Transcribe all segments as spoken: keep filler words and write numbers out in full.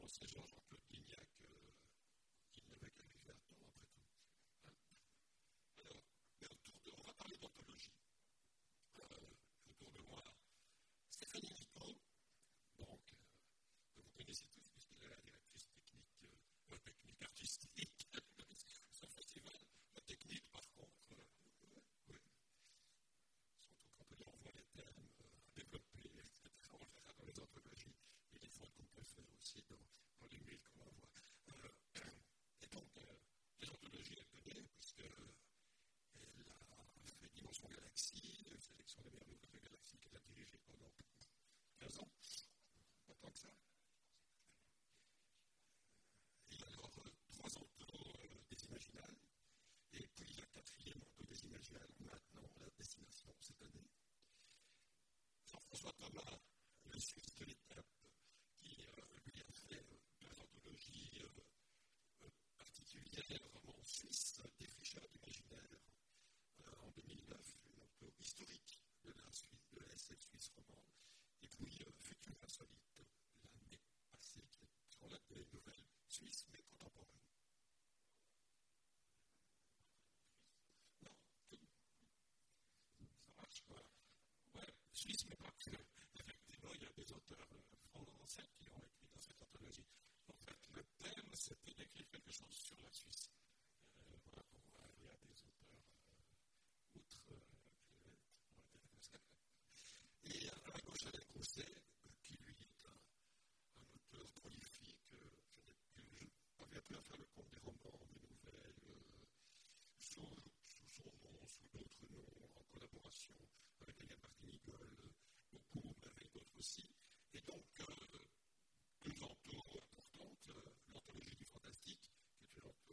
pensait Jean-Claude Guignac euh, qu'il n'y avait qu'à vivre à temps, après tout. Hein. Alors, mais autour de, on va parler d'anthologie. Euh, autour de moi, Stéphanie Nico, donc, euh, que vous connaissez tous, puisqu'elle est la directrice technique, euh, technique artistique de ce festival. La technique, par contre, euh, oui, oui. Surtout quand on lui envoie les thèmes euh, à développer, et cetera. On le verra dans les anthologies et les fois qu'on peut faire aussi dans, dans les mails qu'on envoie. Euh, et donc, euh, les anthologies, elle connaît, puisqu'elle a fait Dimension Galaxie, une sélection des meilleures nouvelles de Galaxie qu'elle a dirigée pendant quinze ans, pas tant que ça. Et alors, euh, trois entours euh, des Imaginales, et puis la quatrième entour des Imaginales, maintenant la destination cette année. Jean-François Thomas, le Suisse de l'étape, qui euh, lui a fait euh, deux anthologies euh, euh, particulières en Suisse, Défricheurs d'imaginaire euh, en deux mille neuf, une auto historique de la, Suisse, de la S F suisse romande, et puis euh, Futur insolite l'année passée, qui est sur la des nouvelles suisses mais contemporaines. Non, tout. Ça marche quoi. Ouais, suisse, mais pas que. Effectivement, il y a des auteurs euh, français qui ont écrit dans cette anthologie. En fait, le thème, c'était d'écrire quelque chose sur la Suisse. Euh, voilà, on voit, il y a des auteurs euh, outre euh, on va dire comme ça. Et à la gauche, Alain Grousset, qui lui est un, un auteur prolifique. Euh, je n'ai plus, je n'avais plus à faire le compte des romans, des nouvelles, euh, sous, sous son nom, sous d'autres noms, en collaboration avec Yann Martinigol, beaucoup, mais avec d'autres aussi. Et donc, euh, deux entours importantes, euh, l'anthologie du fantastique, qui est une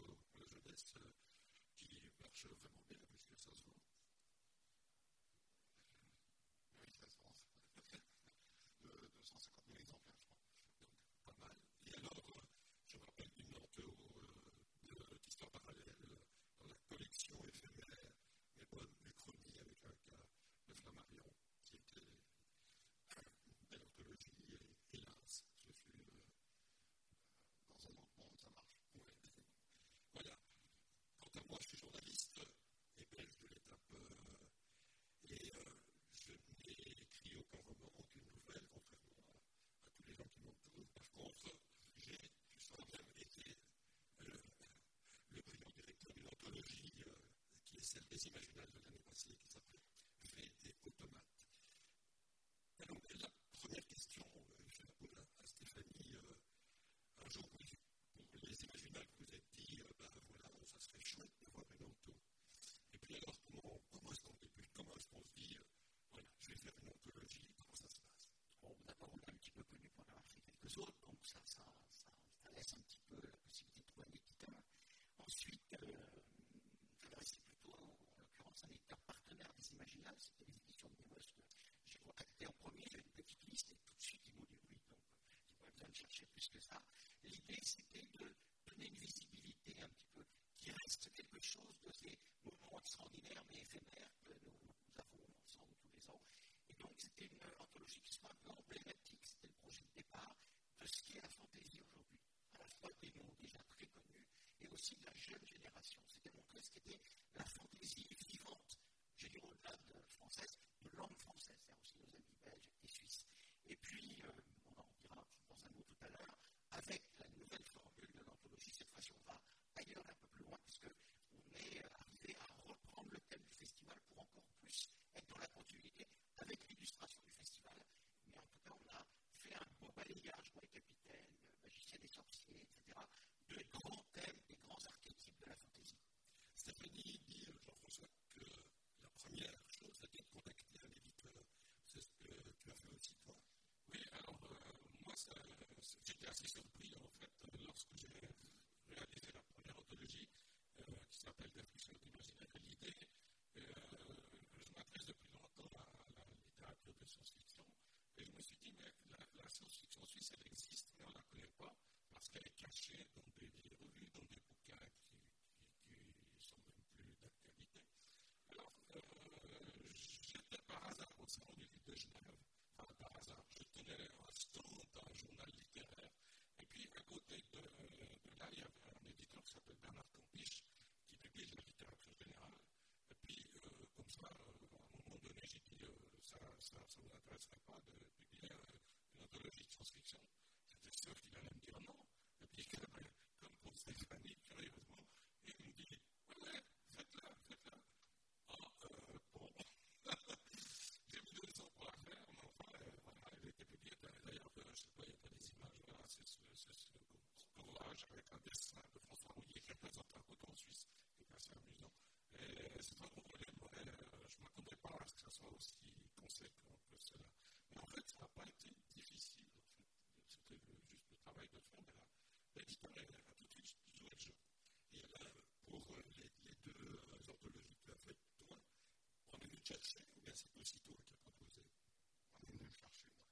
science-fiction, j'étais sûr qu'il allait me dire non. Et puis, comme, comme pour Stéphanie, curieusement, il me dit ouais, ouais, faites-la, faites-la. Ah, euh, bon. J'ai mis deux ans pour la faire, mais enfin, euh, voilà, elle était publiée. D'ailleurs, euh, je ne sais pas, il n'y a pas des images, voilà, c'est ce, ce, ce collage avec un dessin de François Rouillet qui représente un coton suisse, qui est assez amusant. Et c'est très drôle, ouais, euh, je ne m'attendais pas à ce que ça soit aussi conséquent que cela. Mais en fait, ça n'a pas été difficile, en fait. C'était le, juste le travail de fond, mais là, l'éditeur a tout de suite joué le jeu. Et là, pour euh, les, les deux euh, anthologies que tu as faites, toi, on est venu te chercher, ou bien c'est aussi toi qui as proposé? On est venu me chercher, moi.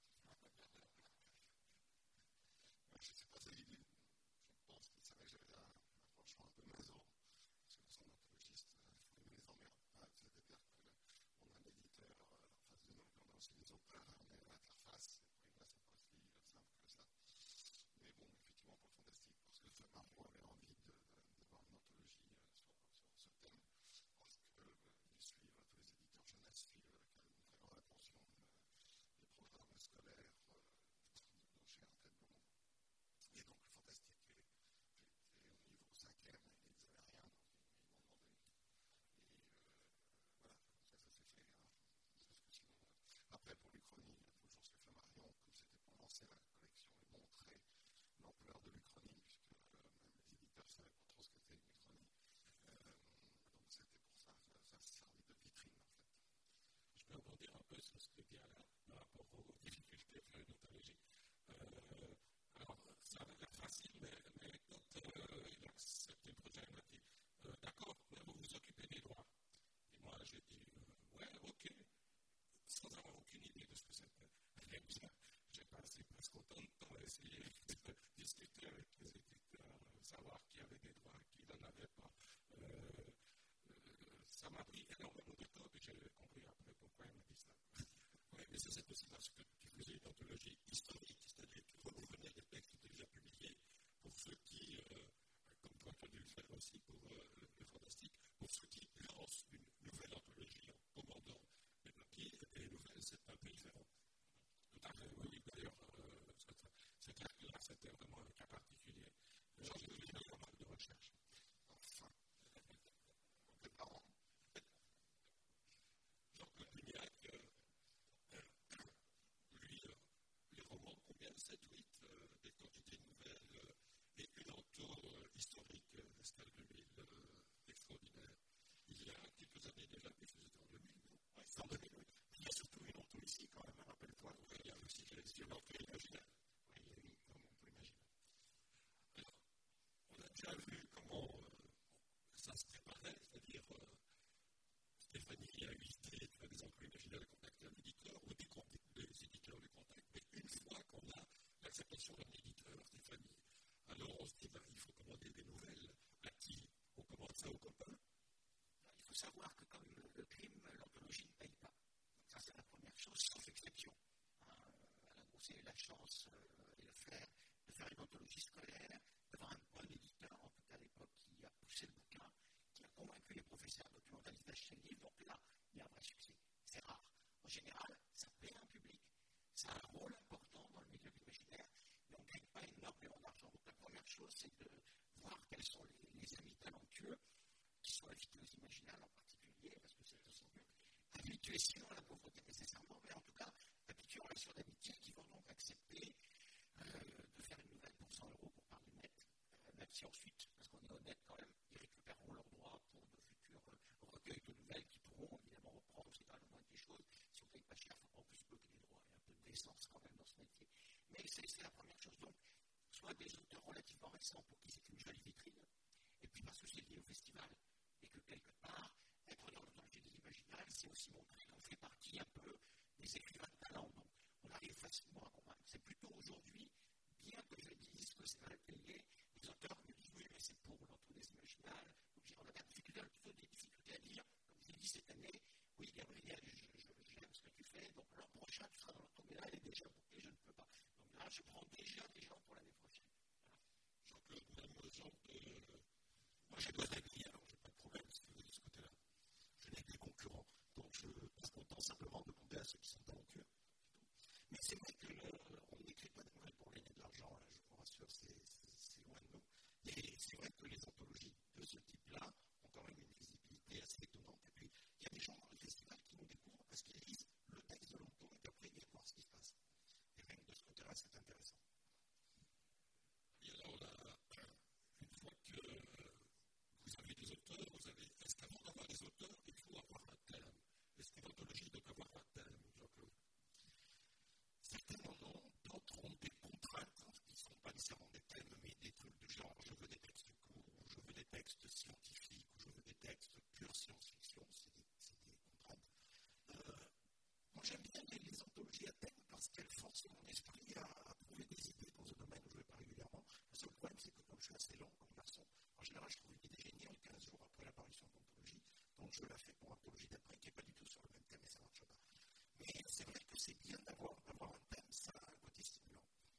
Je ne sais pas, ça, il, je pense qu'il savait que j'avais un approchement un peu maso, parce que nous sommes anthologistes, il faut aimer les emmerdes. Hein, c'est-à-dire qu'on a l'éditeur euh, en face de nous, puis on a aussi les auteurs, on est à l'interface, et puis là, c'est pas aussi simple que ça. Mais bon, effectivement, pour le fantastique, parce que ce Mario avait envie de, de, de voir une anthologie euh, sur, sur ce thème, parce qu'ils euh, suivent, tous les éditeurs jeunesse suivent avec une très grande attention euh, les programmes scolaires euh, de chez Artebon. Et donc le fantastique, j'étais au niveau cinquième, et ils n'avaient rien, donc ils m'ont demandé. Et euh, voilà, ça, ça s'est fait. Hein. Parce que sinon, euh, après, pour l'Uchronie, il y a toujours ce Flammarion, comme c'était pour lancer la collection et montrer l'ampleur de l'Uchronie, puisque euh, même les éditeurs ne savaient pas trop ce qu'était une Uchronie. Euh, donc c'était pour ça, ça, ça servait de vitrine en fait. Je peux rebondir un peu sur ce que dit Alain par rapport aux difficultés de faire une anthologie. Euh, alors, ça avait l'air facile, mais, mais quand euh, il a accepté le projet, il m'a dit euh, d'accord, mais vous vous occupez des droits. Et moi, j'ai dit euh, ouais, ok, sans avoir aucune idée de ce que c'était. Et bien, j'ai passé presque autant de temps à essayer de discuter avec les éditeurs, savoir qui avait des droits, qui n'en avait pas. Euh, euh, ça m'a pris énormément de temps, et j'ai compris après pourquoi il m'a dit ça. Oui, mais ça, c'est aussi parce que tu faisais une anthologie historique, c'est-à-dire que tu reprenais des textes déjà publiés pour ceux qui, euh, comme toi, tu as dû le faire aussi pour euh, le, le fantastique, pour ceux qui lancent une nouvelle anthologie en commandant les papiers et les nouvelles, c'est un peu différent. Tout à fait, oui, d'ailleurs, euh, c'est clair que là, c'était vraiment un cas particulier. J'ai eu pas mal de recherche. Enfin, en préparant. Jean-Claude Lignac, euh, lui, euh, les romans ont bien sept huit, euh, des quantités nouvelles euh, et une entour euh, historique euh, d'Escale de Mille euh, extraordinaire. Il y a quelques années déjà, mais c'était en deux mille, non? Oui, c'est en deux mille, oui. Il y a surtout une entour ici, quand même, rappelle-toi. Oui, il y a aussi une entour imaginaire. Oui, oui, comme on peut imaginer. Alors, on a déjà vu comment euh, ça se préparait, c'est-à-dire euh, Stéphanie a eu l'idée que les emplois imaginaires de contacter un éditeur ou des, des éditeurs les contactent. Mais une fois qu'on a l'acceptation d'un éditeur, Stéphanie, alors on se dit, ben, il faut commander des nouvelles. À qui on commande ça aux copains? Il faut savoir que comme le crime, l'anthologie ne paye pas. Donc ça, c'est la première chose, sauf exception. Hein, Alain Grousset a eu la chance euh, et le faire, de faire une anthologie scolaire, d'avoir un bon éditeur, en tout cas à l'époque, qui a poussé le bouquin, qui a convaincu les professeurs documentalistes d'acheter le livre. Donc là, il y a un vrai succès. C'est rare. En général, ça paie un public. Ça a un rôle important dans le milieu de l'imaginaire, mais on ne gagne pas énormément d'argent. Donc la première chose, c'est de voir quels sont les, les amis talentueux qui sont invités aux imaginales en particulier, parce que c'est aussi habitué sinon à la pauvreté nécessairement, mais en tout cas, habitués aux relations d'amitié qui vont donc accepter euh, de faire une nouvelle pour cent euros pour parler net, euh, même si ensuite, parce qu'on est honnête quand même, ils récupéreront leurs droits pour de futurs euh, recueils de nouvelles qui pourront évidemment reprendre, c'est pas le moindre des choses. Si on ne paye pas cher, il ne faut pas en plus bloquer les droits. Il y a un peu de décence quand même dans ce métier. Mais c'est, c'est la première chose. Donc, soit des auteurs relativement récents pour qui c'est une jolie vitrine, et puis parce que c'est lié au festival, et que quelque part, être dans l'anthologie des imaginales, c'est aussi montrer qu'on fait partie un peu des écrivains de talent. Donc, on arrive facilement à convaincre. C'est plutôt aujourd'hui, bien que je dise que c'est mal payé, les auteurs me disent oui, mais c'est pour l'anthologie des imaginales. Donc, on a des difficultés, plutôt des difficultés à dire, comme je l'ai dit cette année, oui, Gabriel, je, je, j'aime ce que tu fais, donc l'an prochain, tu seras dans l'anthologie, mais là, elle est déjà bouclée, je ne peux pas. Donc là, je prends déjà des gens pour l'année prochaine. Voilà. Jean-Claude, même genre de... Moi, j'ai deux amis, alors j'ai pas de problème de ce côté-là. Je n'ai que des concurrents, donc je passe mon temps simplement de demander à ceux qui sont talentueux. Mais c'est vrai qu'on n'écrit pas de nouvelles je la fais pour l'anthologie d'après, qui n'est pas du tout sur le même thème et ça ne marche pas. Mais c'est vrai que c'est bien d'avoir, d'avoir un thème, ça a un côté stimulant.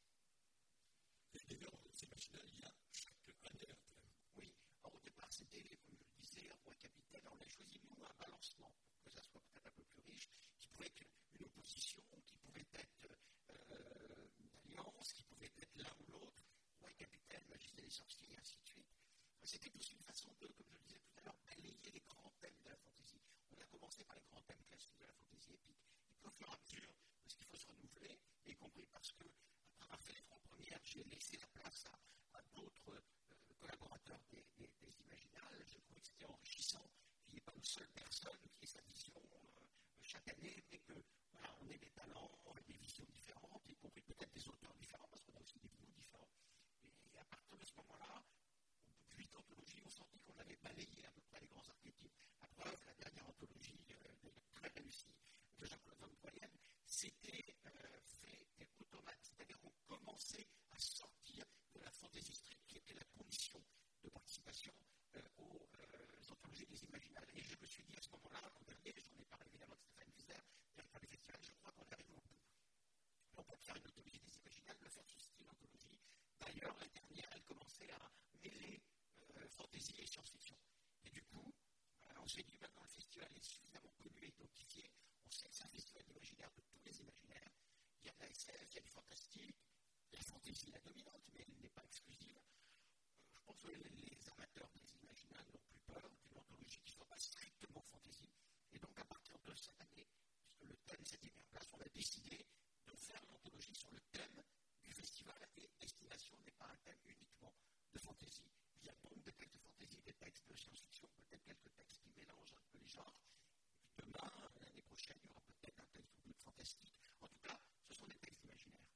Et d'ailleurs, c'est imaginaire, il y a chaque année un thème. Oui, alors au départ, c'était, comme je le disais, un roi capitaine. Alors on a choisi, nous, un balancement, pour que ça soit peut-être un peu plus riche, qui pouvait être une opposition, qui pouvait être euh, une alliance, qui pouvait être l'un ou l'autre, roi capitaine, magicien des sorciers, et ainsi de suite. C'était aussi une façon de, comme je le disais tout à l'heure, balayer les grands thèmes de la fantaisie. On a commencé par les grands thèmes classiques de la fantaisie épique. Et puis au fur et à mesure, parce qu'il faut se renouveler, y compris parce que, après avoir fait les trois premières, j'ai laissé la place à, à d'autres euh, collaborateurs des, des, des Imaginales. Je trouvais que c'était enrichissant qu'il n'y ait pas une seule personne qui ait sa vision euh, chaque année, mais que voilà, on ait des talents, des visions différentes, y compris peut-être des auteurs différents, parce qu'on a aussi des goûts différents. Et à partir de ce moment-là, huit anthologies, on sentit qu'on avait balayé à peu près les grands archétypes. La preuve, la dernière anthologie euh, très réussie de Jean-Claude Van Boyen, c'était euh, fait et automate, c'est-à-dire qu'on commençait à sortir de la fantaisie stricte qui était la condition de participation euh, aux euh, anthologies des Imaginales. Et je me suis dit à ce moment-là, l'an dernier, j'en ai parlé évidemment de Stéphane Wiesner, directeur du festival, je crois qu'on arrive au bout. On peut faire une anthologie des Imaginales, le faire sous style anthologie. D'ailleurs, la dernière, elle commençait à mêler Euh, fantasy et science-fiction. Et du coup, euh, on s'est dit maintenant le festival est suffisamment connu et identifié. On sait que c'est un festival d'imaginaire de tous les imaginaires. Il y a de la S F, il y a du fantastique, il y a la fantasy la dominante, mais elle n'est pas exclusive. Euh, je pense que les, les amateurs des imaginaires n'ont plus peur d'une anthologie qui ne soit pas strictement fantasy. Et donc, à partir de cette année, puisque le thème s'était mis en place, on a décidé de faire l'anthologie sur le thème du festival et destination n'est pas un thème uniquement de fantasy. Il y a donc des textes de fantasy, des textes de science-fiction, peut-être quelques textes qui mélangent un peu les genres. Et puis demain, l'année prochaine, il y aura peut-être un texte ou deux de fantastique. En tout cas, ce sont des textes imaginaires.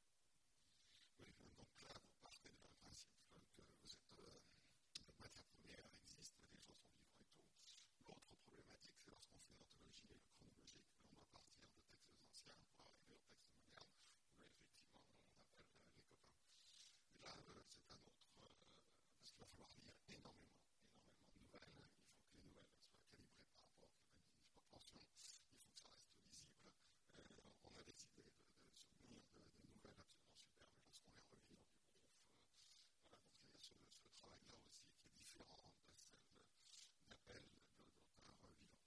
Oui, donc là, vous partez d'un principe que vous êtes, euh, votre matière première existe, les gens sont vivants et tout. L'autre problématique, c'est lorsqu'on fait une anthologie chronologique, on doit partir de textes anciens pour arriver aux textes modernes, où là, effectivement, on appelle euh, les copains. Et là, euh, c'est un autre, euh, parce qu'il va falloir lire énormément, énormément de nouvelles. Il faut que les nouvelles soient calibrées par rapport à une proportion. Il faut que ça reste lisible. Euh, on a décidé de, de soutenir de, de nouvelles absolument superbes. Et lorsqu'on les relit, on dit bon, euh, voilà, donc il y a ce, ce travail-là aussi qui est différent de celle d'appel d'auteurs vivants.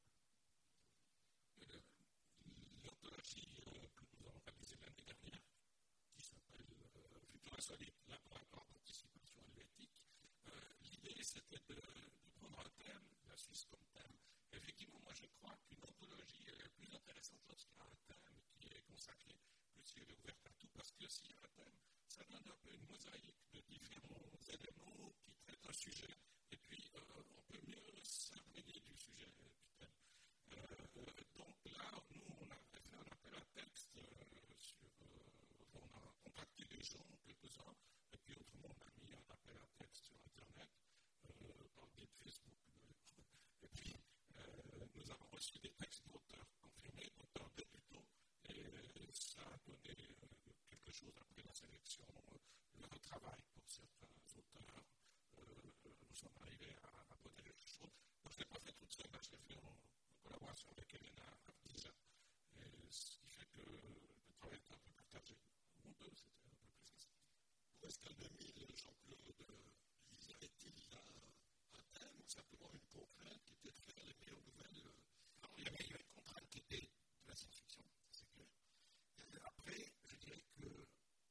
Euh, L'anthologie euh, que nous avons réalisée l'année dernière, qui s'appelle euh, Futur Insolite, la grande participation helvétique. Euh, l'idée, c'était de, de prendre un thème, la Suisse comme thème. Effectivement, moi, je crois qu'une anthologie est plus intéressante lorsqu'il y a un thème qui est consacré, plus qu'il est ouvert à tout, parce que s'il y a un thème, ça donne un peu une mosaïque de différents éléments qui traitent un sujet, et puis euh, on peut mieux s'imprégner du sujet du thème. Euh, donc là, nous, on a fait un appel à texte euh, sur... Euh, on a contacté des gens, quelques-uns, et puis autrement, on a mis un appel à texte sur Internet, euh, par des Facebook. Et puis, euh, nous avons reçu des textes d'auteurs confirmés, d'auteurs débutants, et ça a donné euh, quelque chose après la sélection, euh, le retravail pour certains auteurs. Euh, nous sommes arrivés à, à poser quelque chose. Donc, je ne l'ai pas fait toute seule, je l'ai fait en, en collaboration avec Elena Avdija. Et ce qui fait que le travail est un peu partagé. Nous deux, c'était un peu plus facile. Pour Escale deux mille, Jean-Claude, y avait-il là un thème ou simplement une contrainte qui était de faire les meilleures nouvelles? Non, il y avait une contrainte qui était de la science-fiction, c'est clair. Et après, je dirais que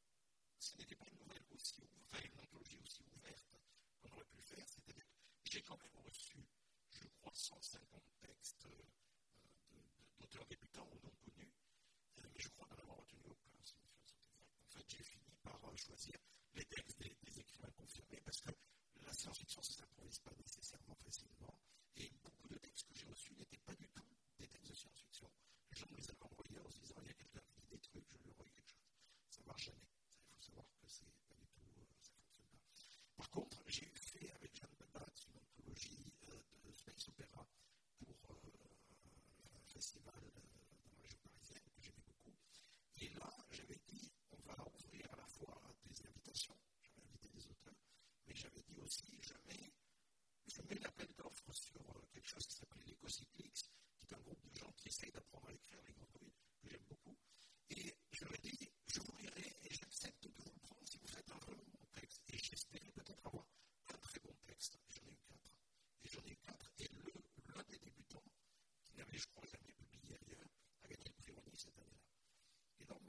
ce n'était pas une nouvelle aussi ouverte, enfin une anthologie aussi ouverte qu'on aurait pu faire, c'est-à-dire que j'ai quand même reçu, je crois, cent cinquante textes euh, de, de, d'auteurs débutants ou non connus, euh, mais je crois n'en avoir retenu aucun. En fait, j'ai fini par euh, choisir les textes des, des écrivains confirmés, parce que la science-fiction, ça ne s'improvise pas nécessairement facilement, et beaucoup de textes que j'ai reçus n'étaient pas du tout des textes de science-fiction. Les gens me les avaient envoyés en se disant, il y a quelqu'un qui dit des trucs, je lui envoie quelque chose. Ça ne marche jamais. Il faut savoir que c'est pas du tout, euh, ça ne fonctionne pas. Par contre, j'ai fait avec Jeanne Babat une anthologie euh, de space opéra pour euh, un festival euh, dans la région parisienne que j'aimais beaucoup. Et là, j'avais dit, on va ouvrir à la fois des invitations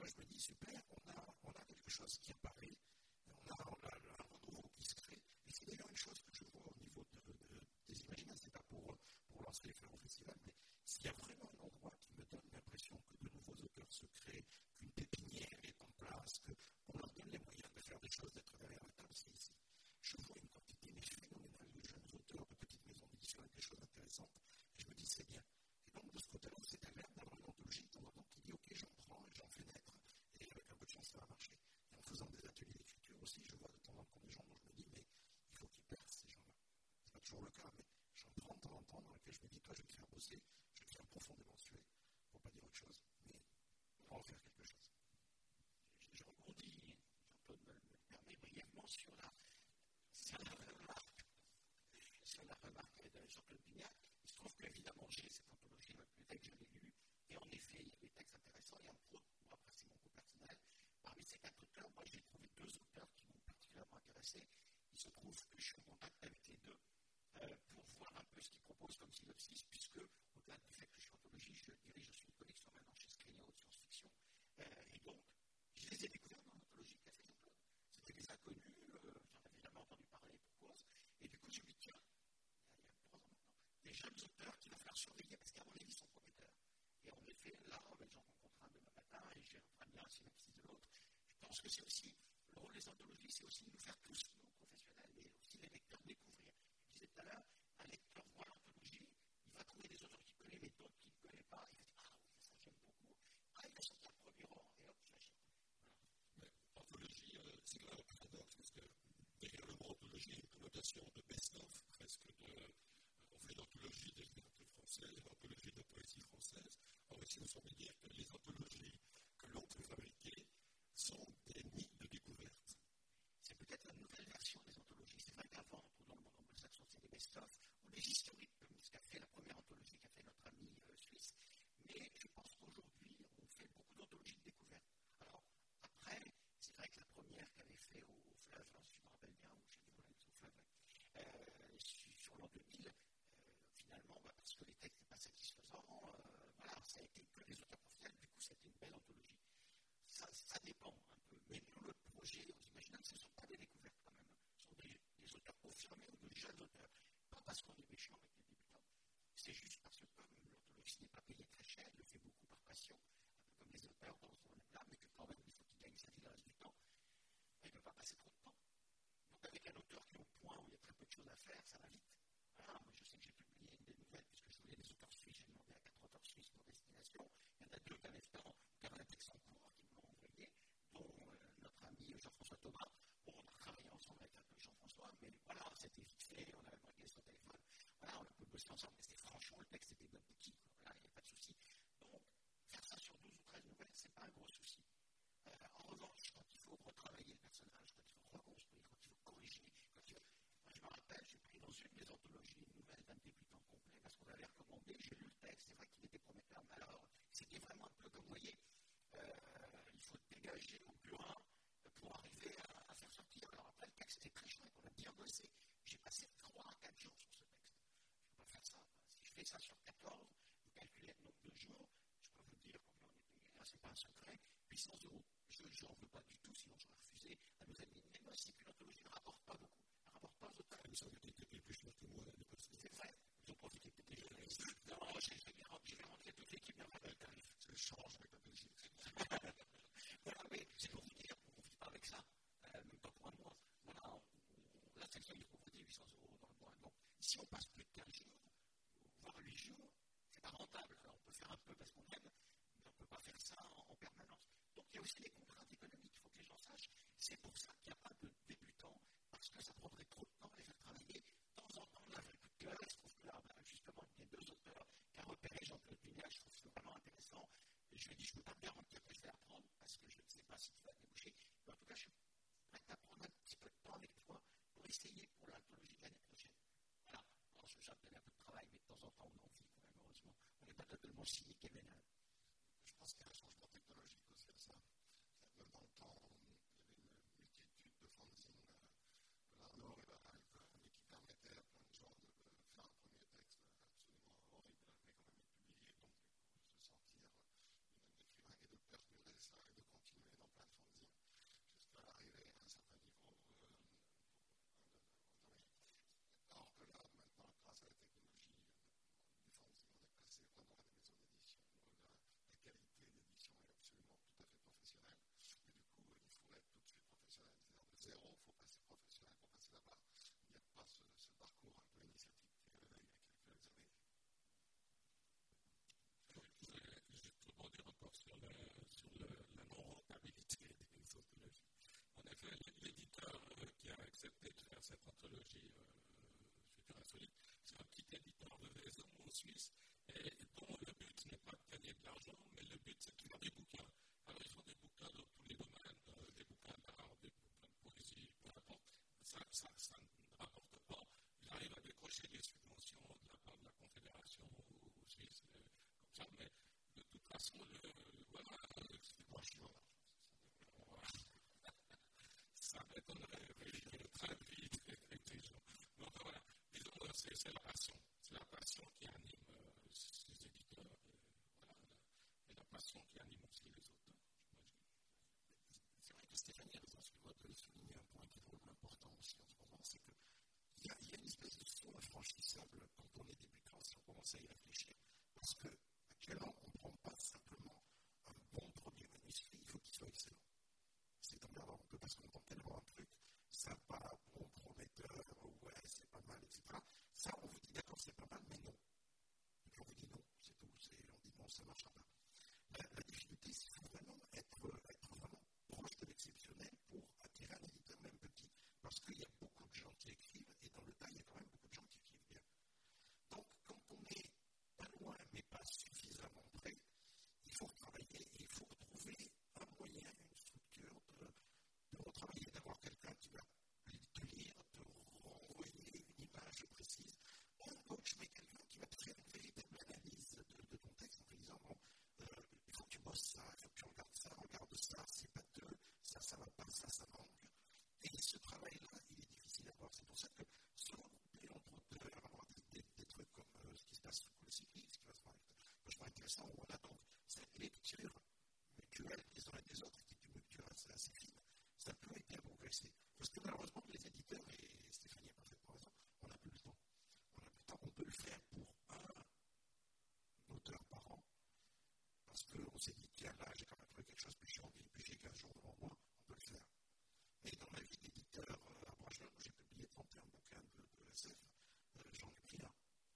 moi, je me dis, super, on a, on a quelque chose qui apparaît, on a, on a un renouveau qui se crée. Et c'est d'ailleurs une chose que je vois au niveau de, de, des imaginaires, c'est pas pour, pour lancer les fleurs au festival, mais s'il y a vraiment un endroit qui me donne l'impression que de nouveaux auteurs se créent, qu'une pépinière est en place, qu'on leur donne les moyens de faire des choses, d'être derrière la table, c'est ici. Je vois une quantité mais phénoménale de jeunes auteurs, de petites maisons d'édition avec des choses intéressantes, et je me dis, c'est bien. Et donc, de ce côté-là, c'est agréable d'avoir une anthologie de temps en temps qui dit, ok, j'en prends et j'en fais naître, et avec un peu de chance, ça va marcher. Et en faisant des ateliers d'écriture aussi, je vois de temps en temps des gens dont je me dis, mais il faut qu'ils percent, ces gens-là. C'est pas toujours le cas, mais j'en prends de temps en temps dans lesquels je me dis, toi, je vais te faire bosser, je vais te faire profondément suer, pour pas dire autre chose, mais on va en faire quelque chose. Je, je rebondis, Jean-Claude me, me permet brièvement sur la, sur la remarque, sur la remarque de Jean-Claude Bignac. Il se trouve qu'évidemment, j'ai cette anthologie, le texte, je l'ai lu, et en effet, il y a des textes intéressants, il y a un pro, bon, après c'est mon goût personnel. Parmi ces quatre auteurs, moi j'ai trouvé deux auteurs qui m'ont particulièrement intéressé. Il se trouve que je suis en contact avec les deux euh, pour voir un peu ce qu'ils proposent comme synopsis, puisque au-delà du fait que je suis anthologie, je dirige aussi une collection maintenant chez Scrignot de science-fiction. Euh, et donc, je les ai découverts dans l'anthologie qu'a fait Jean-Claude. C'était des inconnus, euh, j'en avais jamais entendu parler pour cause. Et du coup, je me dis, tiens, il y a trois ans maintenant, des jeunes auteurs qu'il va falloir surveiller parce qu'à mon avis, ils sont prometteurs. Et en effet, là, j'en rencontre un demain matin et j'ai un bien un synopsis de l'autre. Je pense que c'est aussi, le rôle des anthologies, c'est aussi de nous faire tous, nous professionnels, mais aussi les lecteurs découvrir. Je disais tout à l'heure, un lecteur voit l'anthologie, il va trouver des auteurs qu'il connaît, mais d'autres qu'il ne connaît pas, il va dire, ah oui, ça j'aime beaucoup. Ah, il a sorti un premier roman, et hop, je l'achète. Mais anthologie, euh, c'est quand même un paradoxe, parce que derrière le mot anthologie, il y a une connotation de best-of, presque de. Euh, on fait l'anthologie des littératures françaises, l'anthologie de la poésie française. Alors ici, nous semble dire que les anthologies que l'on peut fabriquer sont des nids de découverte. C'est peut-être la nouvelle version des anthologies. C'est vrai qu'avant, dans le monde anglo-saxon, c'est des best-of ou des historiques, comme ce qu'a fait la première anthologie qu'a fait notre ami euh, suisse. Mais je pense qu'aujourd'hui, on fait beaucoup d'anthologies de découverte. Alors, après, c'est vrai que la première qu'avait fait au, au fleuve, hein, si je me rappelle bien, ou je sais pas, au fleuve, euh, sur l'an deux mille, euh, finalement, bah, parce que les textes n'étaient pas satisfaisants, euh, voilà, ça a été que des auteurs professionnels, du coup, c'était une belle anthologie. Ça, ça dépend un peu. Mais nous, le projet, vous imaginez que ce ne sont pas des découvertes quand même. Ce sont des, des auteurs confirmés ou de jeunes auteurs. Pas parce qu'on est méchant avec les débutants. C'est juste parce que comme l'anthologie n'est pas payée très cher, il le fait beaucoup par passion, un peu comme les auteurs dans ce domaine-là, mais que quand même, il faut qu'il gagne sa vie le reste du temps. Il ne peut pas passer trop de temps. Donc avec un auteur qui est au point où il y a très peu de choses à faire, ça va vite. Voilà, moi je sais que j'ai publié des nouvelles, puisque je voulais des auteurs suisses, j'ai demandé à quatre auteurs suisses pour Destination. Il y en a deux qui avaient fait un texte en cours qui me l'ont envoyé, dont euh, notre ami Jean-François Thomas. Bon, on a travaillé ensemble avec un peu Jean-François, mais voilà, c'était vite fait, on avait marqué son téléphone. Voilà, on a pu bosser ensemble, mais c'était franchement, le texte était bien petit, voilà, il n'y a pas de souci. Donc, faire ça sur douze ou treize nouvelles, c'est pas un gros souci. Euh, en revanche, quand il faut retravailler le personnage, quand il faut reconstruire, quand il faut corriger, quand il faut... Moi, je me rappelle, j'ai pris dans une des anthologies une nouvelle d'un débutant complet parce qu'on l'avait recommandé, j'ai lu le texte, c'est vrai qu'il était prometteur, mais alors, c'était vraiment un peu comme, vous voyez, euh, il faut dégager au burin pour arriver à, à faire sortir. Alors après, le texte était très chouette, on a bien bossé. J'ai passé trois à quatre jours sur ce texte. Je ne peux pas faire ça. Si je fais ça sur quatorze, vous calculez le nombre de jours, je peux vous dire combien on est payé. Là, ce n'est pas un secret. huit cents euros. Je n'en veux pas du tout, sinon j'aurais refusé à nos amis. Mais moi, c'est qu'une anthologie ne rapporte pas beaucoup. Elle ne rapporte pas aux auteurs. Il me semble que tu étais plus cher que moi l'année passée. C'est vrai. Ils ont profité peut-être des journalistes. Non, je vais rentrer toute l'équipe dans le tarif. C'est le change avec la Belgique. Voilà, mais c'est pour vous dire, on ne vit pas avec ça. Euh, même pas pour un mois. Voilà, on, on, là, c'est le seul qu'on vous dit huit cents euros dans le mois. Donc, si on passe plus de quinze jours, voire huit jours, c'est pas rentable. Alors, on peut faire un peu parce qu'on aime, mais on ne peut pas faire ça en, en permanence. Donc, il y a aussi des contraintes économiques, il faut que les gens sachent. C'est pour ça qu'il n'y a pas de débutants, parce que ça prendrait trop de temps à les faire travailler. De temps en temps, là, j'ai un coup de cœur, je trouve que là, ben, justement, il y a deux auteurs qu'a repéré Jean-Claude Bignac, je trouve que c'est vraiment intéressant. Et je lui ai dit, je ne peux pas te garantir que je vais apprendre, parce que je ne sais pas si tu vas déboucher. Mais en tout cas, je suis prêt à prendre un petit peu de temps avec toi pour essayer pour l'anthologie de l'année prochaine. Voilà. Alors, je vais donner un peu de travail, mais de temps en temps, on en vit quand même, heureusement. On n'est pas totalement cynique et vénal. Je pense qu'il y a un changement technologique aussi à ça. Même dans le temps, il y avait une multitude de fanzines de l'art nord et de l'art mais qui permettaient à plein de gens de faire un premier texte absolument horrible, mais quand même être publié, donc de se sentir un écrivain et de perdurer ça et de infranchissable quand on est débutant, si on commence à y réfléchir. Parce qu'actuellement, on ne prend pas simplement un bon premier manuscrit, il faut qu'il soit excellent. C'est emmerdant, on ne peut pas se contenter d'avoir un truc sympa, bon, prometteur, ouais, c'est pas mal, et cetera. Ça, on vous dit d'accord, c'est pas mal, mais non. Et puis on vous dit non, c'est tout. C'est, on dit non, ça ne marchera pas. La, la difficulté, c'est qu'il faut vraiment être, être vraiment proche de l'exceptionnel pour attirer un éditeur même petit. Parce qu'il y a beaucoup de gens qui écrivent, et dans le tas, il y a quand même beaucoup de gens qui écrivent bien. Donc, quand on n'est pas loin, mais pas suffisamment près, il faut travailler et il faut trouver un moyen, une structure de, de retravailler, d'avoir quelqu'un qui va te lire, te renvoyer une image précise. Un coach, mais quelqu'un qui va te faire une véritable analyse de, de ton texte en te disant, bon, euh, il faut que tu bosses ça, il faut que tu regardes ça, regarde ça, c'est pas deux, ça, ça va pas, ça, ça manque. Et ce travail-là, il est difficile à voir. C'est pour ça que se regrouper entre auteurs, avoir des, des, des trucs comme euh, ce qui se passe sur le cyclisme, ce qui va se faire vachement intéressant, où on a donc cette lecture mutuelle des uns et des autres, qui est une lecture assez, assez fine, ça peut aider à progresser. Parce que malheureusement, les éditeurs, et Stéphanie a parfaitement raison, on n'a plus le temps. On n'a plus le temps, on peut le faire pour un auteur par an, parce qu'on s'est dit, tiens, là, j'ai quand même trouvé quelque chose, puis j'ai envie, puis j'ai quinze jours devant moi, on peut le faire. Mais dans ma vie d'éditeur euh, à Brajlon, où j'ai publié trente et un bouquins de, de S F, euh, j'en ai pris un.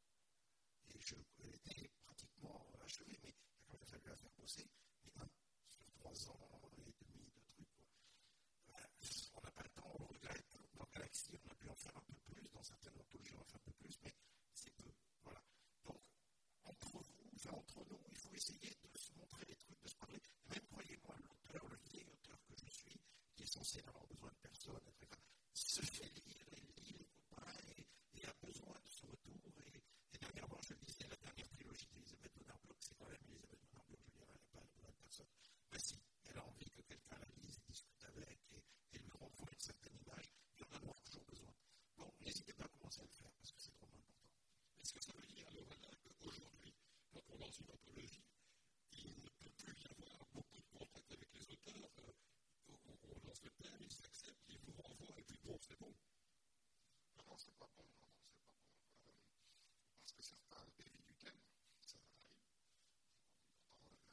Et je l'étais pratiquement achevé, mais il a quand même fallu la faire bosser. Mais un, sur trois ans et demi de trucs. Voilà. On n'a pas le temps, on regrette. Dans Galaxy, on a pu en faire un peu plus. Dans certaines anthologies, on en fait un peu plus, mais c'est peu. Voilà. Donc, entre vous, enfin entre nous, il faut essayer de se montrer les trucs, de se parler. Et même, croyez-moi, l'auteur, le vieil auteur que je suis, qui est censé n'avoir besoin de personne, et cetera, se fait lire et lit les copains et, et a besoin de ce retour. Et, et dernièrement, je le disais, la dernière trilogie d'Elisabeth Donner-Bloch, c'est quand même Elisabeth Donner-Bloch, je dirais, elle n'a pas besoin de personne. Mais si, elle a envie que quelqu'un la lise et discute avec et, et lui renvoie une certaine image, il en a donc toujours besoin. Bon, n'hésitez pas à commencer à le faire, parce que c'est trop important. Est-ce que ça veut dire alors là qu'aujourd'hui, quand on lance une anthologie, il ne peut plus y avoir beaucoup de contact avec les auteurs, euh, on, on lance le thème, ils s'acceptent, ils vous renvoient, et puis bon, c'est bon. Non, non, c'est pas bon, non, non, c'est pas bon. Euh, parce que certains dévient du thème, ça arrive. Pourtant, euh,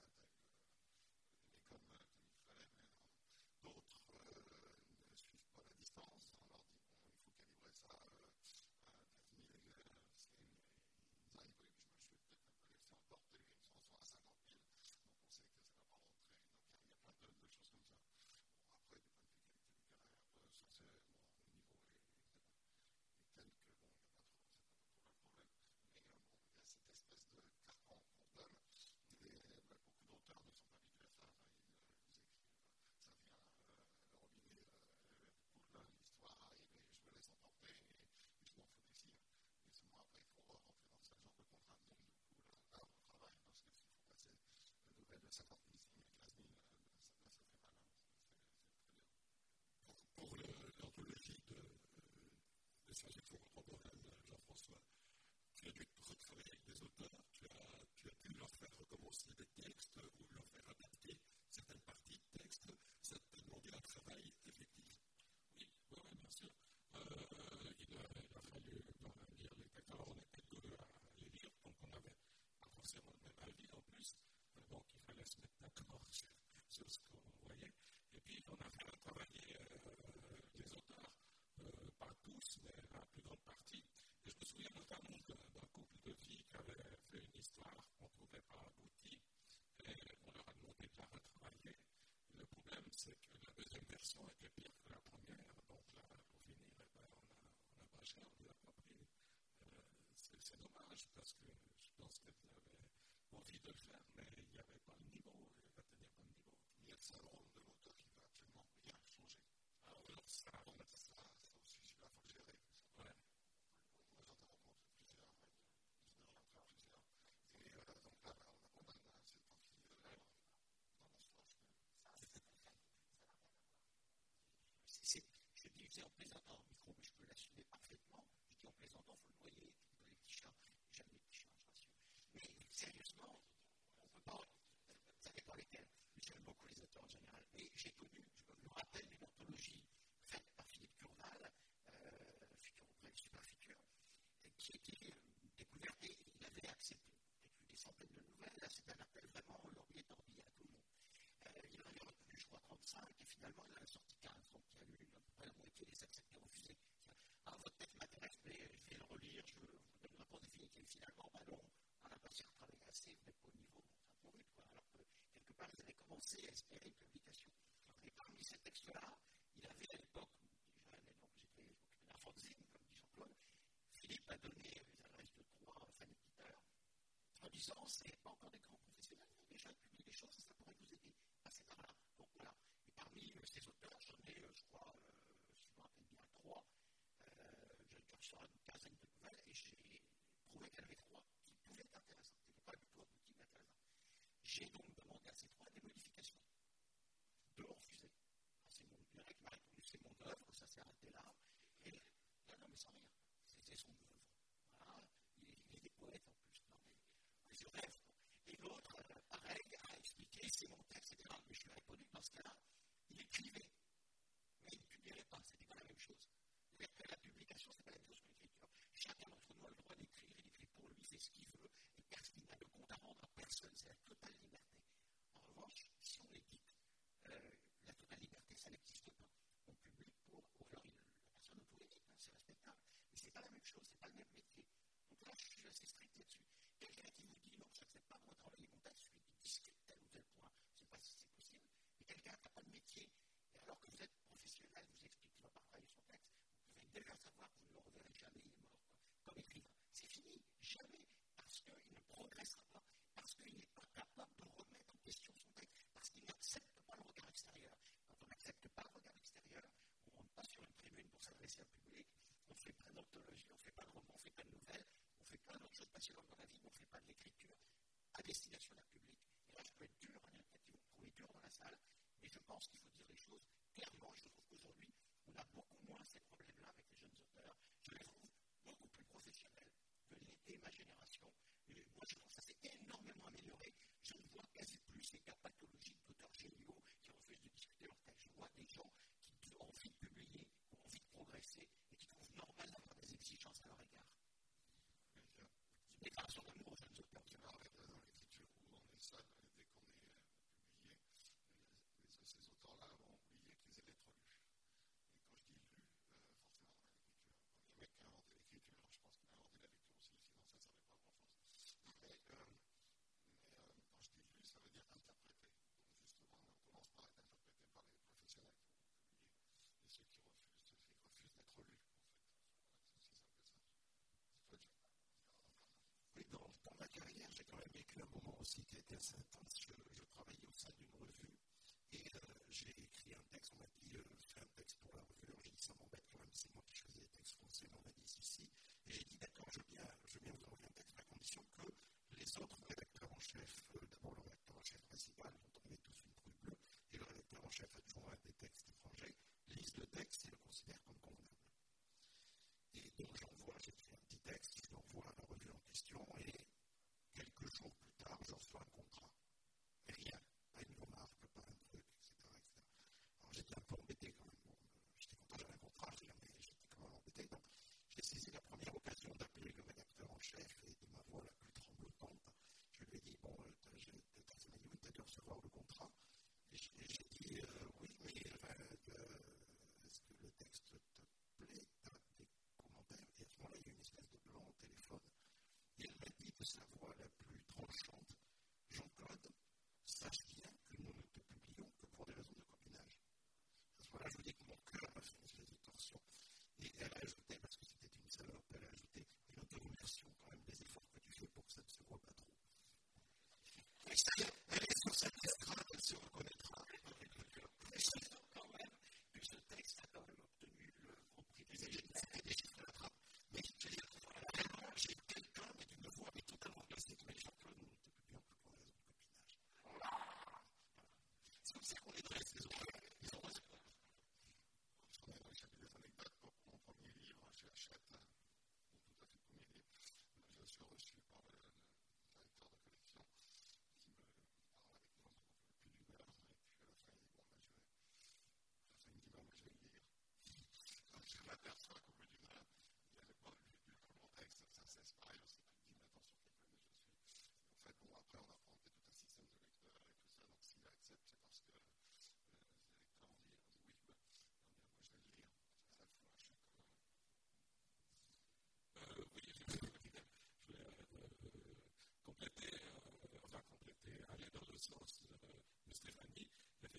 les comme euh, comme il fallait, mais non. D'autres euh, ne suivent pas la distance. On leur dit, bon, il faut calibrer ça euh, à quinze mille, euh, parce qu'ils nous arrivent, oui, je me suis peut-être un peu laissé emporter, une chanson à cinquante mille, donc on sait que ça ne va pas rentrer. Donc il y, y a plein de, de choses comme ça. Bon, après, du point de vue qualité littéraire, euh, ça c'est, bon, le niveau est, est tel que, bon, il n'y a pas trop, c'est pas trop le problème. Mais euh, bon, il y a cette espèce de carcan qu'on donne. Et bah, beaucoup d'auteurs ne sont pas habitués à ça. Enfin, ils, euh, ils écrivent, ça vient, euh, le robinet euh, coule, l'histoire arrive et je me laisse emporter et, et je m'en fous des cires. Et c'est moi après, il faut rentrer dans ce genre de contrainte. Donc du coup, là, là on travaille parce que s'il faut passer de nouvelles de cinquante mille signes à quinze mille, euh, ça, là, ça fait mal. Hein. C'est, c'est très bien. Pour, pour le, l'anthologie de, de sciences contemporaines, Jean-François, tu as dû retravailler avec des auteurs, tu as, tu as pu leur faire recommencer des textes ou leur faire adapter certaines parties de textes, ça t'a demandé un travail effectif. Oui, oui, oui, bien sûr. Euh, il, a, il a fallu ben, lire les textes. Alors, on était deux à les lire, donc on n'avait pas forcément le même avis en plus. Donc, il fallait se mettre d'accord sur, sur ce qu'on voyait. Et puis, on a fait travailler euh, les auteurs, euh, pas tous, mais la plus grande partie. Et je me souviens notamment d'un couple de filles qui avaient fait une histoire qu'on ne trouvait pas aboutie. Et on leur a demandé de la retravailler. Et le problème, c'est que la deuxième version était pire que la première. Donc là, pour finir, eh ben, on a, on a bâché, on ne l'a pas pris. Euh, c'est, c'est dommage parce que je pense qu'elle avait envie de le faire, mais il n'y avait pas le niveau. Elle ne tenait pas le niveau. Il y a le syndrome de l'auteur qui ne va absolument rien changer. Alors, alors ça, donc, ça, ça aussi, il faut le gérer. Ouais. Moi, j'en ai rencontré plusieurs, hein, je n'ai rencontré plusieurs. Et euh, donc là, bah, on abandonne hein, cette partie euh, ouais. dans la source. Ça, ça n'a rien à voir. C'est, je disais en plaisantant au micro, mais je peux l'assumer parfaitement. Je dis en plaisantant, il faut le noyer, il faut les petits chats. J'aime les petits chats, je rassure. Mais sérieusement, on ne peut pas. Ça dépend lesquels. J'aime beaucoup les auteurs en général. Mais j'ai connu, je me rappelle une anthologie faite par Philippe Curval, euh, Futur auprès de Super Futur, qui est accélérer une publication. Et parmi ces textes-là, il avait à l'époque, jeune, et donc j'étais occupé d'un fanzine, comme dit Jean-Claude, Philippe a donné les adresses de trois fan éditeurs en disant c'est pas encore des grands professionnels, mais déjà ils publient des choses et ça pourrait vous aider. Passez par là. Donc voilà. Et parmi euh, ces auteurs, j'en ai, euh, je crois, euh, si je me rappelle bien, trois. Euh, John Cursor a une quinzaine de nouvelles et j'ai prouvé qu'il y en avait trois qui pouvaient être intéressantes. Ce n'était pas du tout abouti, mais intéressant. J'ai donc demandé à ces trois des modifications. Deux ont refusé. Il y en a qui m'a répondu c'est mon œuvre, ça s'est arrêté là. Et là, non, mais sans rire. C'était son œuvre. Voilà. Il, il était poète en plus. Non, mais, mais je rêve. Et l'autre, euh, pareil, a expliqué c'est mon texte, et cetera. Mais je lui ai répondu que dans ce cas-là, il écrivait. Mais il ne publierait pas. C'était pas la même chose. C'est-à-dire que la publication, c'est pas la même chose que l'écriture. Chacun d'entre nous a le droit d'écrire. Il écrit pour lui, c'est ce qu'il veut. Et personne n'a de compte à rendre à personne. C'est la totale liberté. En revanche, si on l'édite, euh, la totale liberté, ça n'existe pas. On publie pour, ou alors il, la personne auto-édite, hein, c'est respectable. Mais c'est pas la même chose, c'est pas le même métier. Donc là, je suis assez strict là-dessus. Quelqu'un qui vous dit non, je n'accepte pas de travailler mon texte, celui qui discute tel ou tel point, je ne sais pas si c'est possible. Mais quelqu'un qui n'a pas de métier, et alors que vous êtes professionnel, vous explique qu'il ne va pas travailler son texte, vous pouvez déjà savoir que vous ne le reverrez jamais, il est mort, quoi, comme écrivain. C'est fini, jamais, parce qu'il ne progressera pas, parce qu'il n'est pas capable de remettre en question son texte, parce qu'il n'accepte pas le regard extérieur. Quand on n'accepte pas le regard extérieur, on ne rentre pas sur une tribune pour s'adresser à un public, on ne fait pas d'anthologie, on ne fait pas de roman, on ne fait pas de nouvelles, on fait plein d'autres choses passionnantes dans la vie, mais on ne fait pas de l'écriture à destination d'un public. Et là, je peux être dur en interview, vous trouvez dur dans la salle, mais je pense qu'il faut dire les choses clairement. Je trouve qu'aujourd'hui, on a beaucoup moins ces problèmes-là avec les jeunes auteurs. Je les trouve beaucoup plus professionnels que l'était ma génération. Et moi, je pense que ça s'est énormément amélioré. Je ne vois quasi plus ces cas pathologiques d'auteurs géniaux qui refusent de discuter leur texte. Je vois des gens qui ont envie de publier, qui ont envie de progresser et qui trouvent normal d'avoir des exigences à leur égard. C'est une déclaration d'amour aux jeunes auteurs. C'est marrant, dans l'écriture où on est seul, dès qu'on est euh, publié, les, les, ces auteurs-là vont oublier qu'ils aient lettres lues. Et quand je dis lu, euh, forcément dans l'écriture, le premier mec qui a inventé l'écriture, je pense qu'il a inventé la lecture aussi, sinon ça ne servait pas à grand-chose. Mais, euh, mais euh, quand je dis lu, ça veut dire interpréter. Donc justement, on commence par être interprété par les professionnels qui vont publier. Et ceux qui refusent, ceux qui refusent d'être lus, en fait. Voilà, c'est aussi simple que ça. C'est pas dur. Oui, dans, dans ma carrière, j'ai quand même vécu un moment aussi qui a été assez intense. Je, je travaillais au sein d'une revue et euh, j'ai écrit un texte. On m'a dit, euh, fais un texte pour la revue. Alors j'ai dit, ça m'embête quand même, c'est moi qui choisis les textes français. On m'a dit, si, si. Et j'ai dit, d'accord, je viens, je viens vous envoyer un texte à condition que les autres rédacteurs en chef, euh, d'abord le rédacteur en chef principal, dont on avait tous une trouille bleue, et le rédacteur en chef adjoint des textes étrangers, lisent le texte et le considèrent comme convenable. Et donc j'envoie, j'écris un petit texte, je l'envoie à la revue en question et quelques jours plus tard, je reçois un contrat. Mais rien, pas une remarque, pas un truc, et cetera, et cetera. Alors j'étais un peu embêté quand même. Bon, j'étais content, j'avais un contrat, mais j'étais quand même embêté. Donc j'ai saisi la première occasion d'appeler le rédacteur en chef et de ma voix la plus tremblotante, je lui ai dit, bon, t'as dû recevoir le contrat. Et j'ai dit, euh, oui, mais euh, est-ce que le texte te plaît? T'as des commentaires? Et à ce moment-là, il y a eu une espèce de blanc au téléphone. Et elle m'a dit de sa voix la plus tranchante, Jean-Claude, sache bien que nous ne te publions que pour des raisons de copinage. À ce moment-là, je vous dis que mon cœur m'a fait une espèce de torsion. Et elle a ajouté, parce que c'était une salope, elle a ajouté, mais nous te remercions quand même des efforts que tu fais pour que ça ne se voit pas trop. Et ça, elle est sur cette estrade, elle se reconnaîtra. Mais je sais quand même que ce texte a quand même obtenu le Grand Prix des Égyptiens. C'était des chiffres à la trappe. Mais je veux dire, vraiment, j'ai eu quelqu'un, mais d'une voix mais totalement glacée, qui m'a dit Jean-Claude, nous ne te publions plus pour raison de copinage. C'est comme ça qu'on est dans les saisons. Ils ont raison. On est dans les chapitres des anecdotes pour mon premier livre chez Hachette, mon tout à fait premier livre. Je suis reçu par le, le directeur de collection qui me parle avec moi pendant plus d'une heure. Et puis à la fin, il dit bon, ben, je vais. À la fin, il me dit bon, ben, je vais le lire. Quand je m'aperçois qu'au bout d'une heure, il n'avait pas lu du tout mon texte, ça c'est pareil aussi. Il me dit mais attention, quel problème je suis. Et en fait, bon, après, on apprend tout un système de lecteur et tout ça. Donc s'il accepte, c'est parce que euh, les lecteurs ont dit oui, ben, non, bien, moi je vais le lire. À la fois, je suis quand même. Euh, oui, je voulais, je voulais euh, compléter, euh, enfin compléter, aller dans le sens euh, de Stéphanie.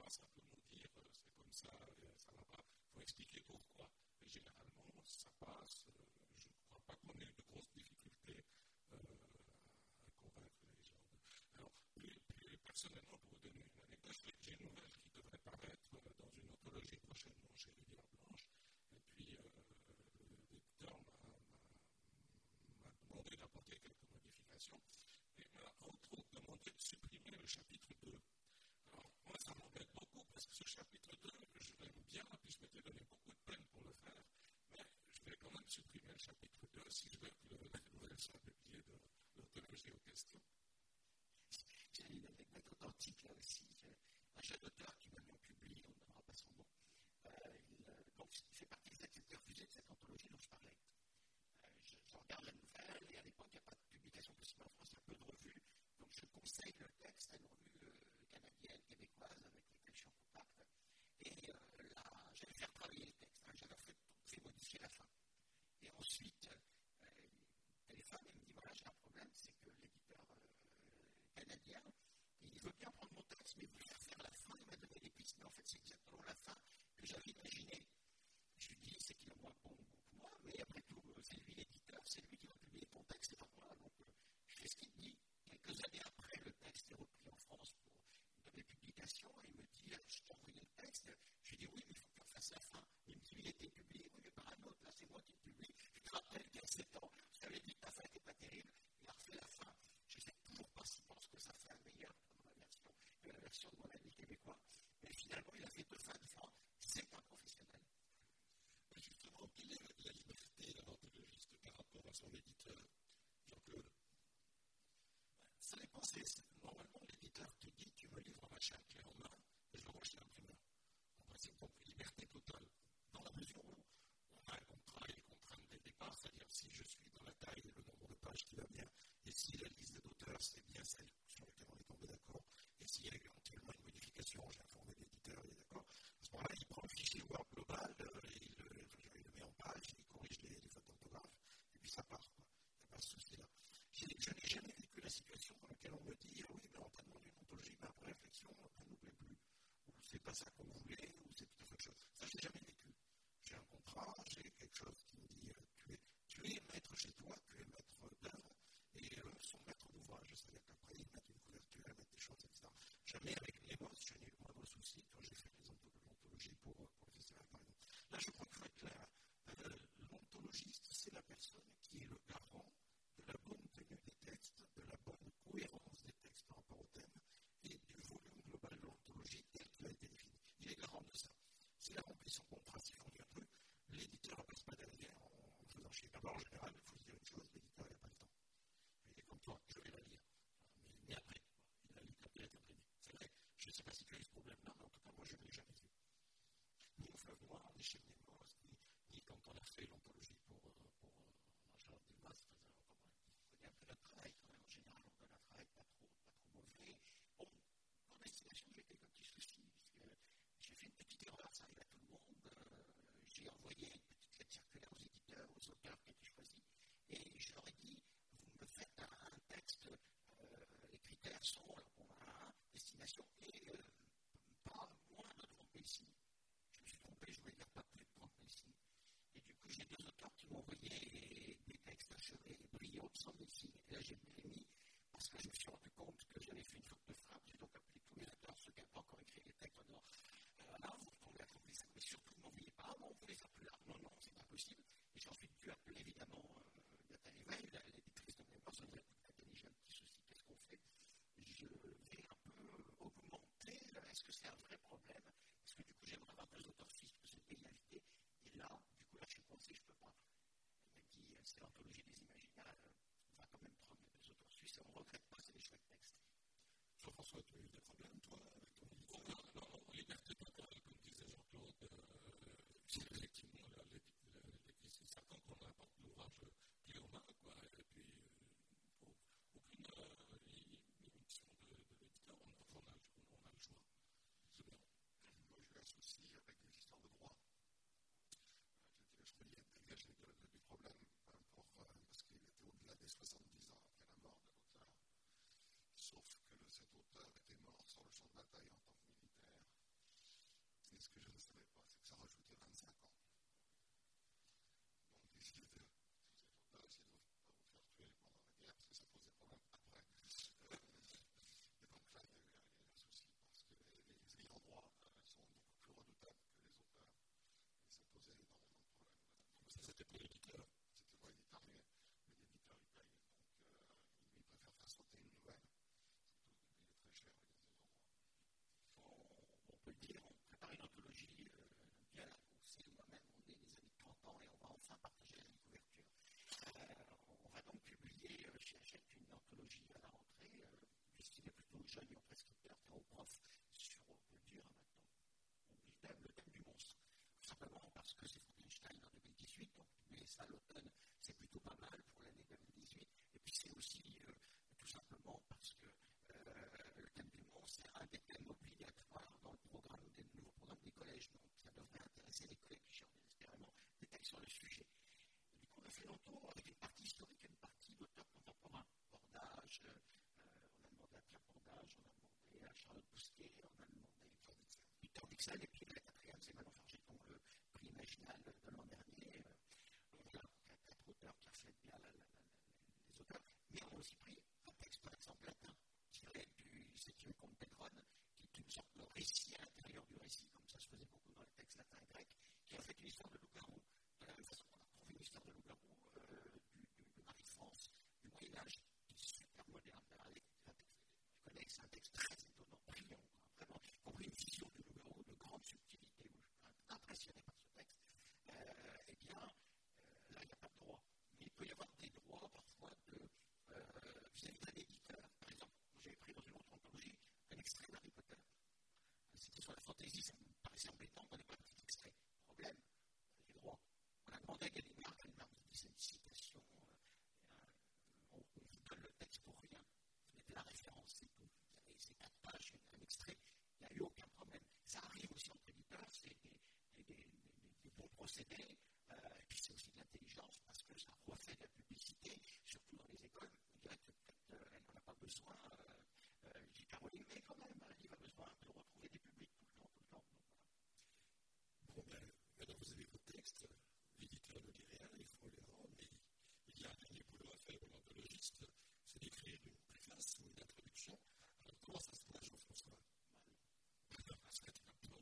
pas simplement dire euh, c'est comme ça, euh, ça va pas. Il faut expliquer pourquoi. Et généralement, ça passe. Euh, je ne crois pas qu'on ait de grosses difficultés euh, à convaincre les gens. Alors, plus, plus personnellement, pour vous donner une anecdote, j'ai une nouvelle qui devrait paraître euh, dans une anthologie prochainement chez Rivière Blanche. Et puis, euh, l'éditeur m'a, m'a, m'a demandé d'apporter quelques modifications. Et m'a entre autres demandé de supprimer le chapitre deux. Alors, moi, ça m'embête beaucoup parce que ce chapitre deux, je l'aime bien, puis je m'étais donné beaucoup de peine pour le faire, mais je vais quand même supprimer le chapitre deux si je veux que le, la nouvelle soit publiée de l'anthologie aux questions. J'ai une anecdote authentique là aussi. Un jeune auteur qui m'a bien publié, on n'aura pas son nom. Euh, il, donc, il fait partie des accepteurs refusés de cette anthologie dont je parlais. Euh, je, je regarde la nouvelle et à l'époque, il n'y a pas de publication possible en France, il y a peu de revues. Donc, je conseille le texte à une revue euh, canadienne, québécoise, avec laquelle je suis en contact. Et euh, là, j'allais faire travailler le texte. Hein, j'avais fait, fait modifier la fin. Et ensuite, euh, il téléphone et me dit voilà, j'ai un problème, c'est que l'éditeur euh, canadien, il veut bien prendre mon texte, mais il veut faire faire la fin. Il m'a donné des pistes, mais en fait, c'est exactement la fin que j'avais imaginée. Je lui dis c'est qu'il a moins bon goût que moi, mais après tout, c'est lui l'éditeur, c'est lui qui va publier ton texte, c'est pas moi. Donc, euh, je fais ce qu'il me dit. Quelques années après, le texte est repris en France pour une de mes publications, et il me dit je t'ai envoyé le texte. Je lui dis oui, mais il faut qu'on fasse la fin. Il me dit il a été publié, oui, mais par un autre, là, c'est moi qui le publie. Je te rappelle qu'il y a sept ans, je t'avais dit que ta fin n'était pas terrible, il a refait la fin. Je ne sais toujours pas s'il pense que sa fin est meilleure dans ma version que la version de mon ami québécois, mais finalement, il a fait deux fins différentes. C'est un professionnel. Mais justement, quelle est la liberté d'un anthologistes par rapport à son éditeur, Jean-Claude? Ça dépend. Normalement, l'éditeur te dit tu me livres un machin clé en main et je l'envoie chez l'imprimeur. En principe, donc, liberté totale. Dans la mesure où on a un contrat et les contraintes dès le départ, c'est-à-dire si je suis dans la taille et le nombre de pages qui va bien, et si la liste d'auteurs c'est bien celle sur laquelle on est tombé d'accord, et s'il y a éventuellement une modification, j'ai informé l'éditeur, il est d'accord. À ce moment-là, il prend le fichier Word global, euh, et il, le, il le met en page, il corrige les, les fautes d'orthographe, et puis ça part, quoi. Il n'y a pas ce souci-là. Je n'ai jamais vécu la situation dans laquelle on me dit ah oui, mais on t'a demandé une anthologie, mais après réflexion, ça ne nous plaît plus. Ou c'est pas ça qu'on voulait, ou c'est tout à fait autre chose. Ça, je n'ai jamais vécu. J'ai un contrat, j'ai quelque chose qui me dit euh, tu, es, tu es maître chez toi, tu es maître d'œuvre, et eux sont maîtres d'ouvrage. C'est-à-dire qu'après, ils mettent une couverture, ils mettent des choses, et cetera. Jamais avec les mots, je n'ai eu le moindre souci quand j'ai fait les anthologies pour, pour le festival, par exemple. Là, je crois qu'il faut être clair. Euh, l'anthologiste, c'est la personne qui est le garant de la bonne tenue des textes, de la bonne cohérence des textes par rapport au thème et du volume global de l'anthologie tel qu'il a été défini. Il est garant de ça. S'il a rempli son contrat, s'il fournit un truc, l'éditeur ne passe pas derrière en, en faisant chier. D'abord, en général, il faut se dire une chose, l'éditeur n'a pas le temps. Il est comme toi, je vais la lire. Mais, mais après, il la lit quand elle est imprimée. C'est vrai, je ne sais pas si tu as eu ce problème-là, mais en tout cas, moi, je ne l'ai jamais vu. Ni au Fleuve Noir, ni chez Nemos, ni, ni quand on a fait l'anthologie pour, euh, pour euh, Jean Delmas, faisait encore on connaît un peu notre travail quand même. En général, on donne un travail pas trop, pas trop mauvais. Bon, pour destination, j'ai quelques petits soucis, puisque j'ai fait une petite erreur, ça arrive à tout le monde. Euh, j'ai envoyé une petite lettre circulaire aux éditeurs, aux auteurs qui étaient choisis, et je leur ai dit, vous me faites un, un texte, euh, les critères sont, alors on a un, destination, et euh, pas moins de trente mille signes. Je me suis trompé, je voulais dire pas plus de trente mille signes. Et du coup, j'ai deux auteurs qui m'ont envoyé des textes achevés, brillants, sans mille signes. Et là, j'ai mis, parce que je me suis rendu compte que j'avais fait une faute de frappe. J'ai donc appelé tous les auteurs, ceux qui n'avaient pas encore écrit les textes, en disant euh, là, vous retournez à trouver ça, mais surtout, ne m'envoyez pas. Non, vous voulez faire plus large. Non, non, c'est pas possible. Et j'ai ensuite dû appeler, évidemment, euh, Nathalie Veil, l'éditrice de Mémoire. Je lui ai dit Nathalie, j'ai un petit souci, qu'est-ce qu'on fait? Je vais un peu augmenter. Est-ce que c'est un vrai problème? Parce que du coup, j'aimerais avoir deux auteurs suisses, parce que c'est une égalité. Et là, du coup, là, je suis coincé, je ne peux pas. Elle m'a dit, c'est l'anthologie des imaginaires, on va quand même prendre les deux auteurs suisses et on ne regrette pas, c'est des chouettes textes. Jean-François, tu as eu des problèmes, toi, avec ton éditeur? Non, non, non, liberté totale, comme disait Jean-Claude, euh, c'est effectivement, là, l'éditrice s'attend qu'on apporte l'ouvrage clé en main, quoi, et puis, euh, aucune euh, limite de, de l'éditeur, on, on, a, on a le choix. C'est bien. Moi, j'ai eu un souci avec les histoires de droit. Je me disais dégager du problème pour, parce qu'il était au-delà des soixante-dix ans après la mort de l'auteur. Sauf que le, cet auteur était mort sur le champ de bataille ça à l'automne, c'est plutôt pas mal pour l'année deux mille dix-huit. Et puis c'est aussi euh, tout simplement parce que euh, le thème du monde, c'est un des thèmes obligatoires dans le programme des nouveaux programmes des collèges. Donc ça devrait intéresser les collègues qui cherchent désespérément des textes sur le sujet. Et du coup, on a fait l'entour avec une partie historique et une partie d'auteurs contemporains. Bordage, euh, on a demandé à Pierre Bordage, on a demandé à Charlotte Bousquet, on a demandé à Victor Dixon, et puis la quatrième, c'est Manon Fargeton, le prix Imaginal de l'an dernier. Donc voilà, quatre auteurs qui reflètent bien la, la, la, les auteurs. Mais on a aussi pris un texte, par exemple, latin, tiré du septième conte Pétrone, qui est une sorte de récit à l'intérieur du récit, comme ça se faisait beaucoup dans les textes latins et grecs, qui a fait une histoire de loup-garou. De la même façon qu'on a retrouvé une histoire de loup-garou euh, du, du, du Marie-France, du Moyen-Âge, qui est super moderne. Je connais que c'est un texte très étonnant, brillant, quoi, vraiment, compris une vision du loup-garou de grande subtilité. Moi, je suis impressionné par ce texte. Euh, eh bien, euh, là, il n'y a pas de droit. Mais il peut y avoir des droits parfois de, euh, vis-à-vis d'un éditeur. Par exemple, j'avais pris dans une autre anthologie un extrait d'Harry Potter. C'était sur la fantaisie, ça me paraissait embêtant qu'on n'ait pas un petit extrait. Problème, les droits. On a demandé à Gallimard, Gallimard dit c'est une citation, euh, on, on vous donne le texte pour rien. Vous mettez la référence, c'est tout. Vous avez ces quatre pages, un extrait, il n'y a eu aucun problème. Ça arrive aussi entre éditeurs, c'est des, des, des, des, des bons procédés, euh, et puis c'est aussi de l'intelligence, parce que ça refait de la publicité, surtout dans les écoles. On dirait que peut-être euh, elle n'en a pas besoin. Euh, euh, j'ai Caroline, mais quand même, elle a besoin de retrouver des publics tout le temps, tout le temps. Donc, voilà. Bon, ben, maintenant vous avez vos textes, l'éditeur ne dit rien, il faut les rendre, mais il y a un dernier boulot à faire pour l'anthologiste, c'est d'écrire une préface ou une introduction. Alors, comment ça se passe, Jean-François? Parce que un peu.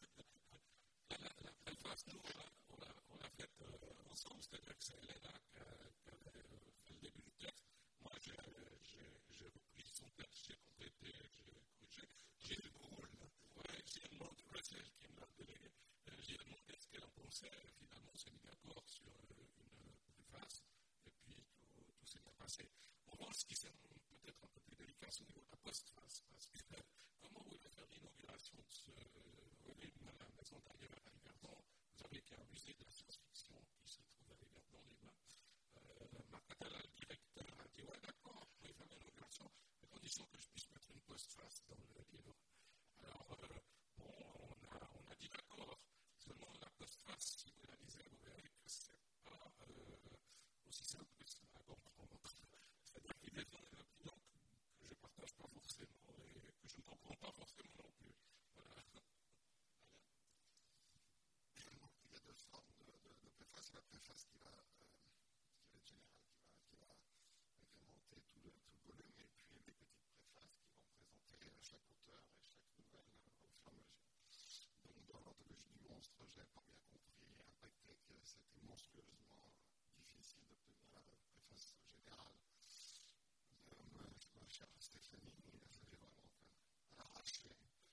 La, la, la préface, nous, on l'a, on l'a faite euh, ensemble, c'est-à-dire que c'est Elena qui avait euh, fait le début du texte. Moi, j'ai, j'ai, j'ai repris son texte, j'ai complété, j'ai corrigé. J'ai demandé, ouais, j'ai demandé, ouais, c'est elle qui me l'a délégué. Euh, j'ai demandé ce qu'elle en pensait. Finalement, on s'est mis d'accord sur euh, une préface, et puis tout, tout s'est bien passé. En revanche, ce qui c'est peut-être un peu plus délicat, c'est au niveau de la postface, parce que euh, comment vous voulez faire l'inauguration de ce volume à la Maison d'Ailleurs à Yverdon? Vous avez qu'un musée de la science-fiction qui se trouve à Yverdon, les mains. Euh, Marc Attal, le directeur, a dit ouais, d'accord, vous pouvez faire l'inauguration, à condition que je puisse mettre une postface dans le livre. Alors, euh, bon, on a, on a dit d'accord. Seulement, la postface, si vous la lisez, vous verrez que c'est pas euh, aussi simple que ça à comprendre. C'est-à-dire qu'il est dans une opinion que, que je ne partage pas forcément et que je ne comprends pas forcément non plus. Voilà. Voilà. Il y a deux formes de, de, de préface. La préface qui va, euh, qui va être générale, qui va, qui va agrémenter tout le, tout le volume, et puis les petites préfaces qui vont présenter chaque auteur et chaque nouvelle au fur et à mesure. Donc, dans l'anthologie du monstre, je n'avais pas bien compris et impacté que c'était monstrueusement difficile d'obtenir la préface générale. Euh, ma, ma chère Stéphanie, il a fallu vraiment arracher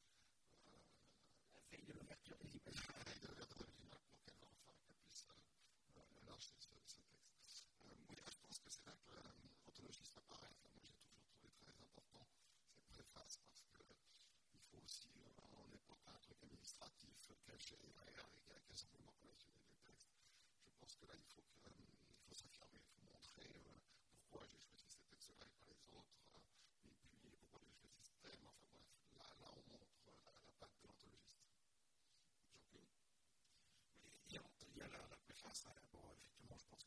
la veille de l'ouverture des images. La veille de l'ouverture des images pour qu'elle enfin qu'elle puisse euh, lâcher ce, ce texte. Euh, oui, je pense que c'est là que l'anthologiste apparaît. Enfin, moi, j'ai toujours trouvé très important ces préfaces parce qu'il faut aussi, euh, on n'est pas un truc administratif caché derrière et qui a simplement collectionné des textes. Je pense que là, il faut, que, euh, il faut s'affirmer, il faut montrer euh, pourquoi j'ai choisi ces textes-là et pas les autres, euh, et puis pourquoi j'ai choisi ce thème. Enfin bref, là, là on montre la, la patte de l'anthologiste. Il y a, il y a la, la préface, hein. Bon, effectivement, je pense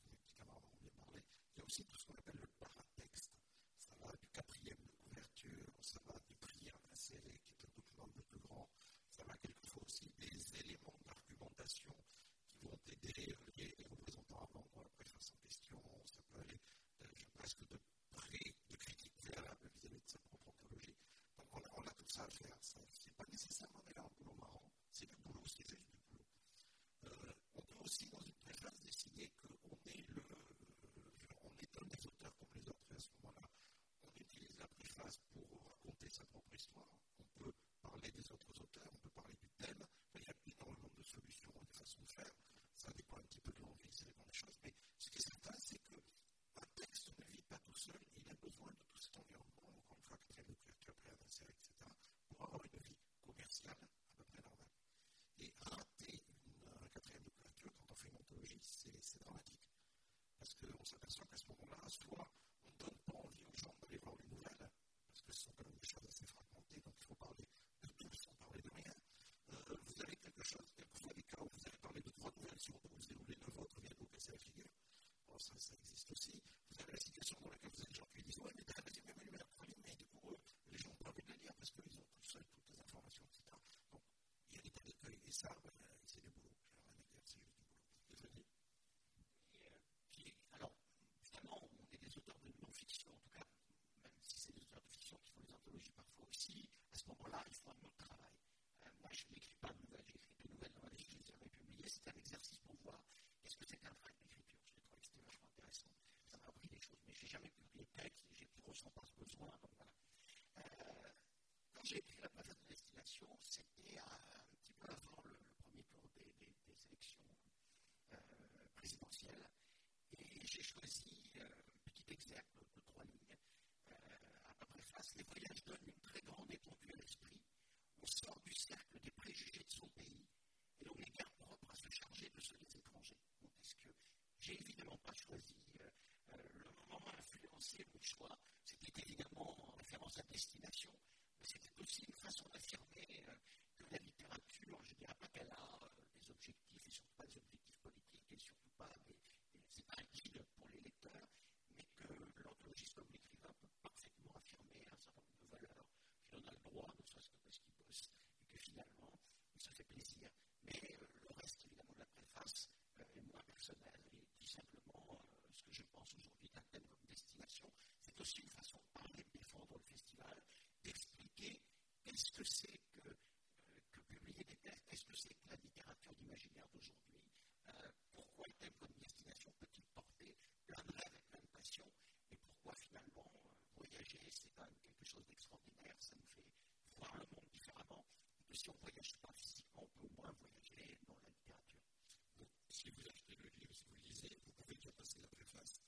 cercle de trois lignes. Euh, à la préface, les voyages donnent une très grande étendue à l'esprit. On sort du cercle des préjugés de son pays et l'on est bien propre à se charger de ceux des étrangers. Montesquieu. J'ai évidemment pas choisi euh, euh, le moment à influencer mon choix. C'était évidemment en référence à destination, mais c'était aussi une façon d'affirmer euh, que la littérature, je ne dirais pas qu'elle a euh, des objectifs, et surtout pas des objectifs politiques, et surtout pas des, des, c'est pas un guide pour les lecteurs, mais que l'anthologie comme l'écrivain peut parfaitement affirmer un certain nombre de valeurs qu'il en a le droit, ne serait-ce que parce qu'il bosse, et que finalement, ça fait plaisir. Mais euh, le reste, évidemment, de la préface euh, est moins personnel et dit simplement euh, ce que je pense aujourd'hui d'un thème comme destination. C'est aussi une façon de parler, de défendre le festival, d'expliquer qu'est-ce que c'est que, euh, que publier des textes, qu'est-ce que c'est que la littérature d'imaginaire d'aujourd'hui, euh, pourquoi le thème comme destination peut-il porter plein de rêves et plein de passion, et pourquoi finalement euh, voyager, c'est quand même quelque chose d'extraordinaire, ça nous fait voir le monde différemment, et que si on ne voyage pas physiquement, on peut au moins voyager dans la littérature. Donc, si vous achetez le livre, si vous lisez, vous pouvez déjà passer la préface.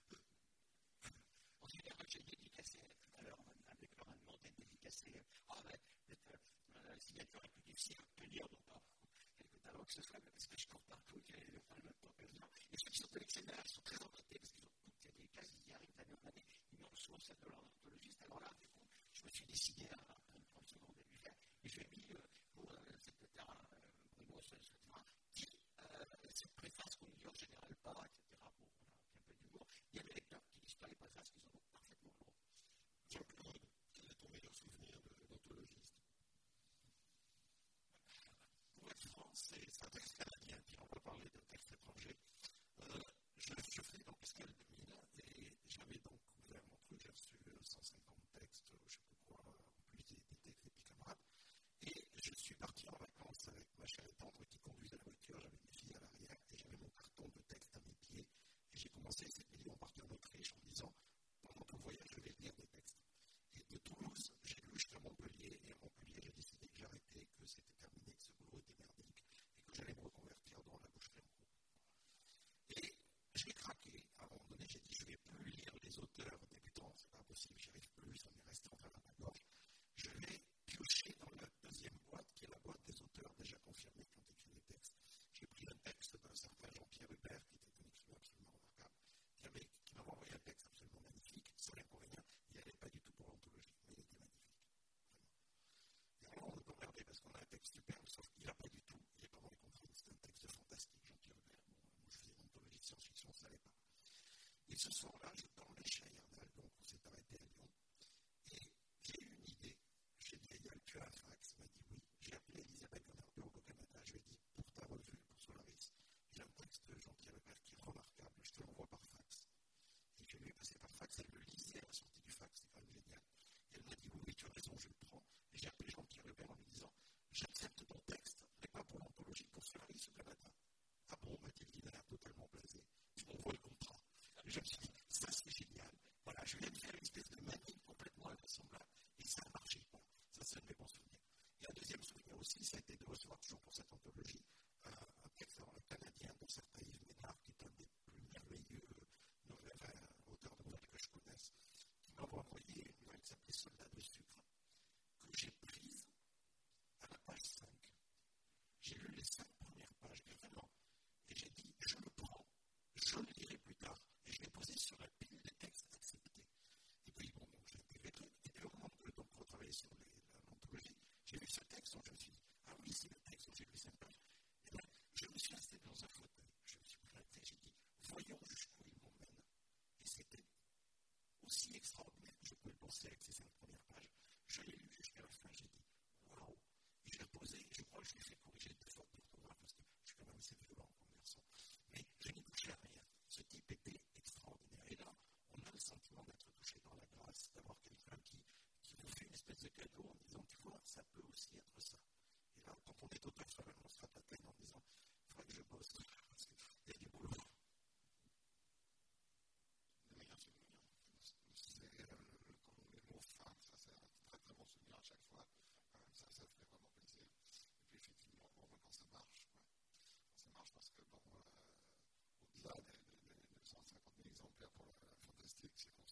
En général, j'ai dédicacé tout à l'heure, un lecteur m'a demandé de dédicacer. Ah, ben, peut-être la signature est plus difficile à obtenir, donc pas quelque talent que ce soit, parce que je cours partout, qu'il y a pas le même temps que les gens. Et ceux qui sont collectionneurs sont très embêtés parce qu'ils ont toutes les cases qui arrivent d'année en année, ils n'ont souvent celle de leur anthologiste. Alors là, du coup, je me suis décidé à prendre trente secondes de lui faire, et je lui ai mis euh, pour euh, le secrétaire euh, Bruno, et cetera, qui, euh, cette préface qu'on ne lit en général pas, et cetera. Bon, voilà, un peu d'humour. Il y a des lecteurs qui ne lisent pas les préfaces, qui sont parfaitement le droit. Jean-Claude, quel est ton meilleur souvenir d'anthologiste? Pour être franc, c'est un texte canadien, puis on va parler de texte étranger. Euh, je, je faisais donc Escale deux mille et j'avais donc ouvert mon truc, j'ai reçu cent cinquante textes, je ne sais plus quoi, en plus des, des textes des petits camarades. Et je suis parti en vacances avec ma chère et tendre qui conduisait la voiture, j'avais mes filles à l'arrière et j'avais mon carton de texte à mes pieds. Et j'ai commencé cette vidéo en partant en Autriche en me disant, pendant tout le voyage, je vais lire des textes. Et de Toulouse, j'ai lu jusqu'à Montpellier, et à Montpellier, j'ai décidé que j'arrêtais, que c'était terminé, que ce boulot était merdique, et que j'allais me reconvertir dans la boucherie en gros. Et j'ai craqué. À un moment donné, j'ai dit, je ne vais plus lire les auteurs débutants, c'est pas possible, j'y arrive plus, ça m'est resté en travers de la gorge. Je vais piocher dans la deuxième boîte, qui est la boîte des auteurs déjà confirmés qui ont écrit des textes. J'ai pris un texte d'un certain Jean-Pierre Hubert, qui était un écrivain absolument remarquable, qui, avait, qui m'avait envoyé un texte absolument magnifique, sans l'inconvénient, il n'allait pas du tout pour l'anthologie, mais il était magnifique, vraiment. Et alors on peut regarder parce qu'on a un texte superbe, sauf qu'il n'a pas du tout, il n'est pas dans les contraintes, c'est un texte fantastique, Jean-Pierre Hubert. Bon, moi je faisais une anthologie de science-fiction, ça n'allait pas. Et ce soir-là, je dormais chez Ayernal, donc on s'est arrêté à Lyon, et j'ai eu une idée. J'ai dit, Ayal, tu as un fax? Il m'a dit oui. J'ai appelé Elisabeth Gonnerberg au Canada, je lui ai dit, pour ta revue, pour Solaris, j'ai un texte de Jean-Pierre Hubert qui est remarquable, je te l'envoie par fax. Et je lui ai passé par fax, elle le lisait à la sortie du fax, c'est quand même génial. Et elle m'a dit, oui, oui, tu as raison, je le prends. Et j'ai appelé Jean-Pierre Hubert en lui disant, j'accepte ton texte, mais pas pour l'anthologie, pour Solaris au Canada. Ah bon, m'a-t-il dit, l'air totalement blasé. Tu m'envoies le contrat. Et je me suis dit, ça c'est génial. Voilà, je viens de faire une espèce de manie complètement invraisemblable, et ça ne marchait pas. Ça, c'est un de mes bons souvenirs. Et un deuxième souvenir aussi, ça a été de recevoir toujours pour cette anthologie euh, un texte canadien d'un certain Yves Ménard, qui est un des plus merveilleux nouvelles, euh, auteurs de nouvelles que je connaisse, qui m'a envoyé une nouvelle qui s'appelait Soldat de sucre, que j'ai prise à la page cinq. J'ai lu les cinq premières pages, et vraiment, et j'ai dit, je le prends, je le lirai plus tard, et je l'ai posé sur la pile des textes acceptés. Et puis, bon, donc, j'ai intégré le truc, et puis au moment de donc, retravailler sur l'anthologie, j'ai lu ce texte, donc je me suis dit, ah oui, c'est le texte, donc j'ai lu cinq pages. Et bien, je me suis installé dans un fauteuil, je me suis pris la tête, j'ai dit, voyons jusqu'où il m'emmène. Et c'était aussi extraordinaire que je pouvais le penser avec ces cinq premières pages. Je l'ai lu jusqu'à la fin, j'ai dit, waouh. Et je l'ai posé, je crois que je l'ai fait corriger deux fois d'orthographe, parce que je suis quand même assez violent comme garçon. Mais je n'y touchais à rien. Ce type était extraordinaire. Et là, on a le sentiment d'être touché dans la grâce, d'avoir quelqu'un qui, qui vous fait une espèce de cadeau en disant, tu vois, ça peut aussi être ça. Et là, quand on est auteur soi-même, on se frappe la tête en disant, il faudrait que je bosse, parce qu'il y a du boulot. Les meilleurs souvenirs, c'est euh, le mot fin, ça c'est un très très bon souvenir à chaque fois. Euh, ça, ça fait vraiment plaisir. Et puis effectivement, bon, quand ça marche, quoi. Quand ça marche parce que bon, euh, au-delà des, des, des cent cinquante mille exemplaires pour la, la fantastique, c'est qu'on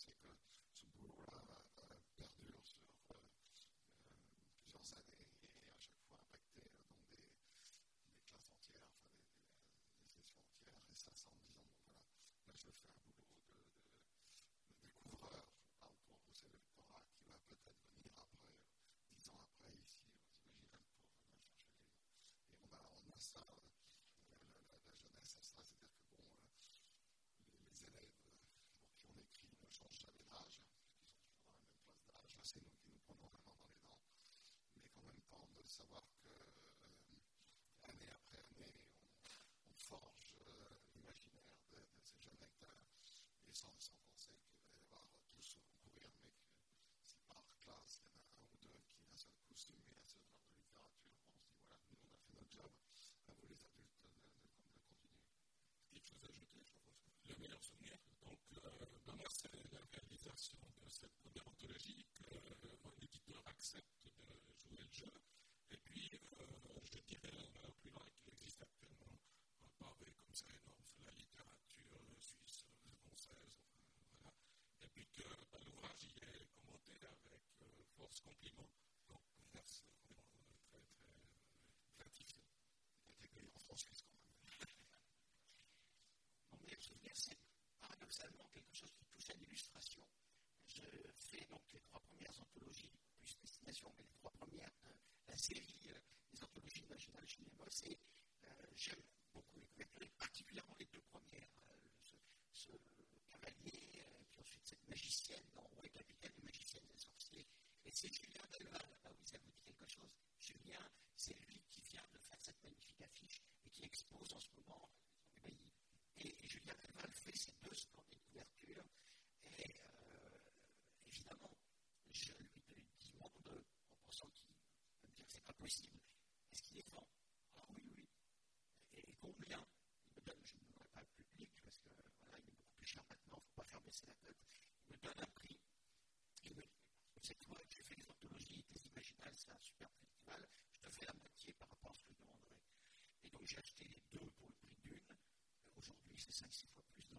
publications, mais les trois premières de la série euh, des anthologies imaginales chez Nemos. Et euh, j'aime beaucoup les couvertures, et particulièrement les deux premières. Euh, ce, ce cavalier, euh, puis ensuite cette magicienne dans Ouais, capitaine, les magiciennes et les sorciers. Et c'est Julien Delval, là-bas, oui, ça vous dit quelque chose. Julien, c'est lui qui vient de faire cette magnifique affiche et qui expose en ce moment dans les pays. Et, et Julien Delval fait ces deux splendides couvertures. Et euh, évidemment, je lui demande, en pensant qu'il va me dire que c'est pas possible, est-ce qu'il est vend? Ah oui, oui. Et, et combien? Il me donne, je ne donnerai pas le public, parce que voilà, il est beaucoup plus cher maintenant, il ne faut pas faire baisser la tête. Il me donne un prix. Il me dit, c'est toi, j'ai fait les anthologies, tes imaginales, c'est un super festival, je te fais la moitié par rapport à ce que je demanderais. Et donc j'ai acheté les deux pour le prix d'une. Aujourd'hui, c'est cinq six fois plus.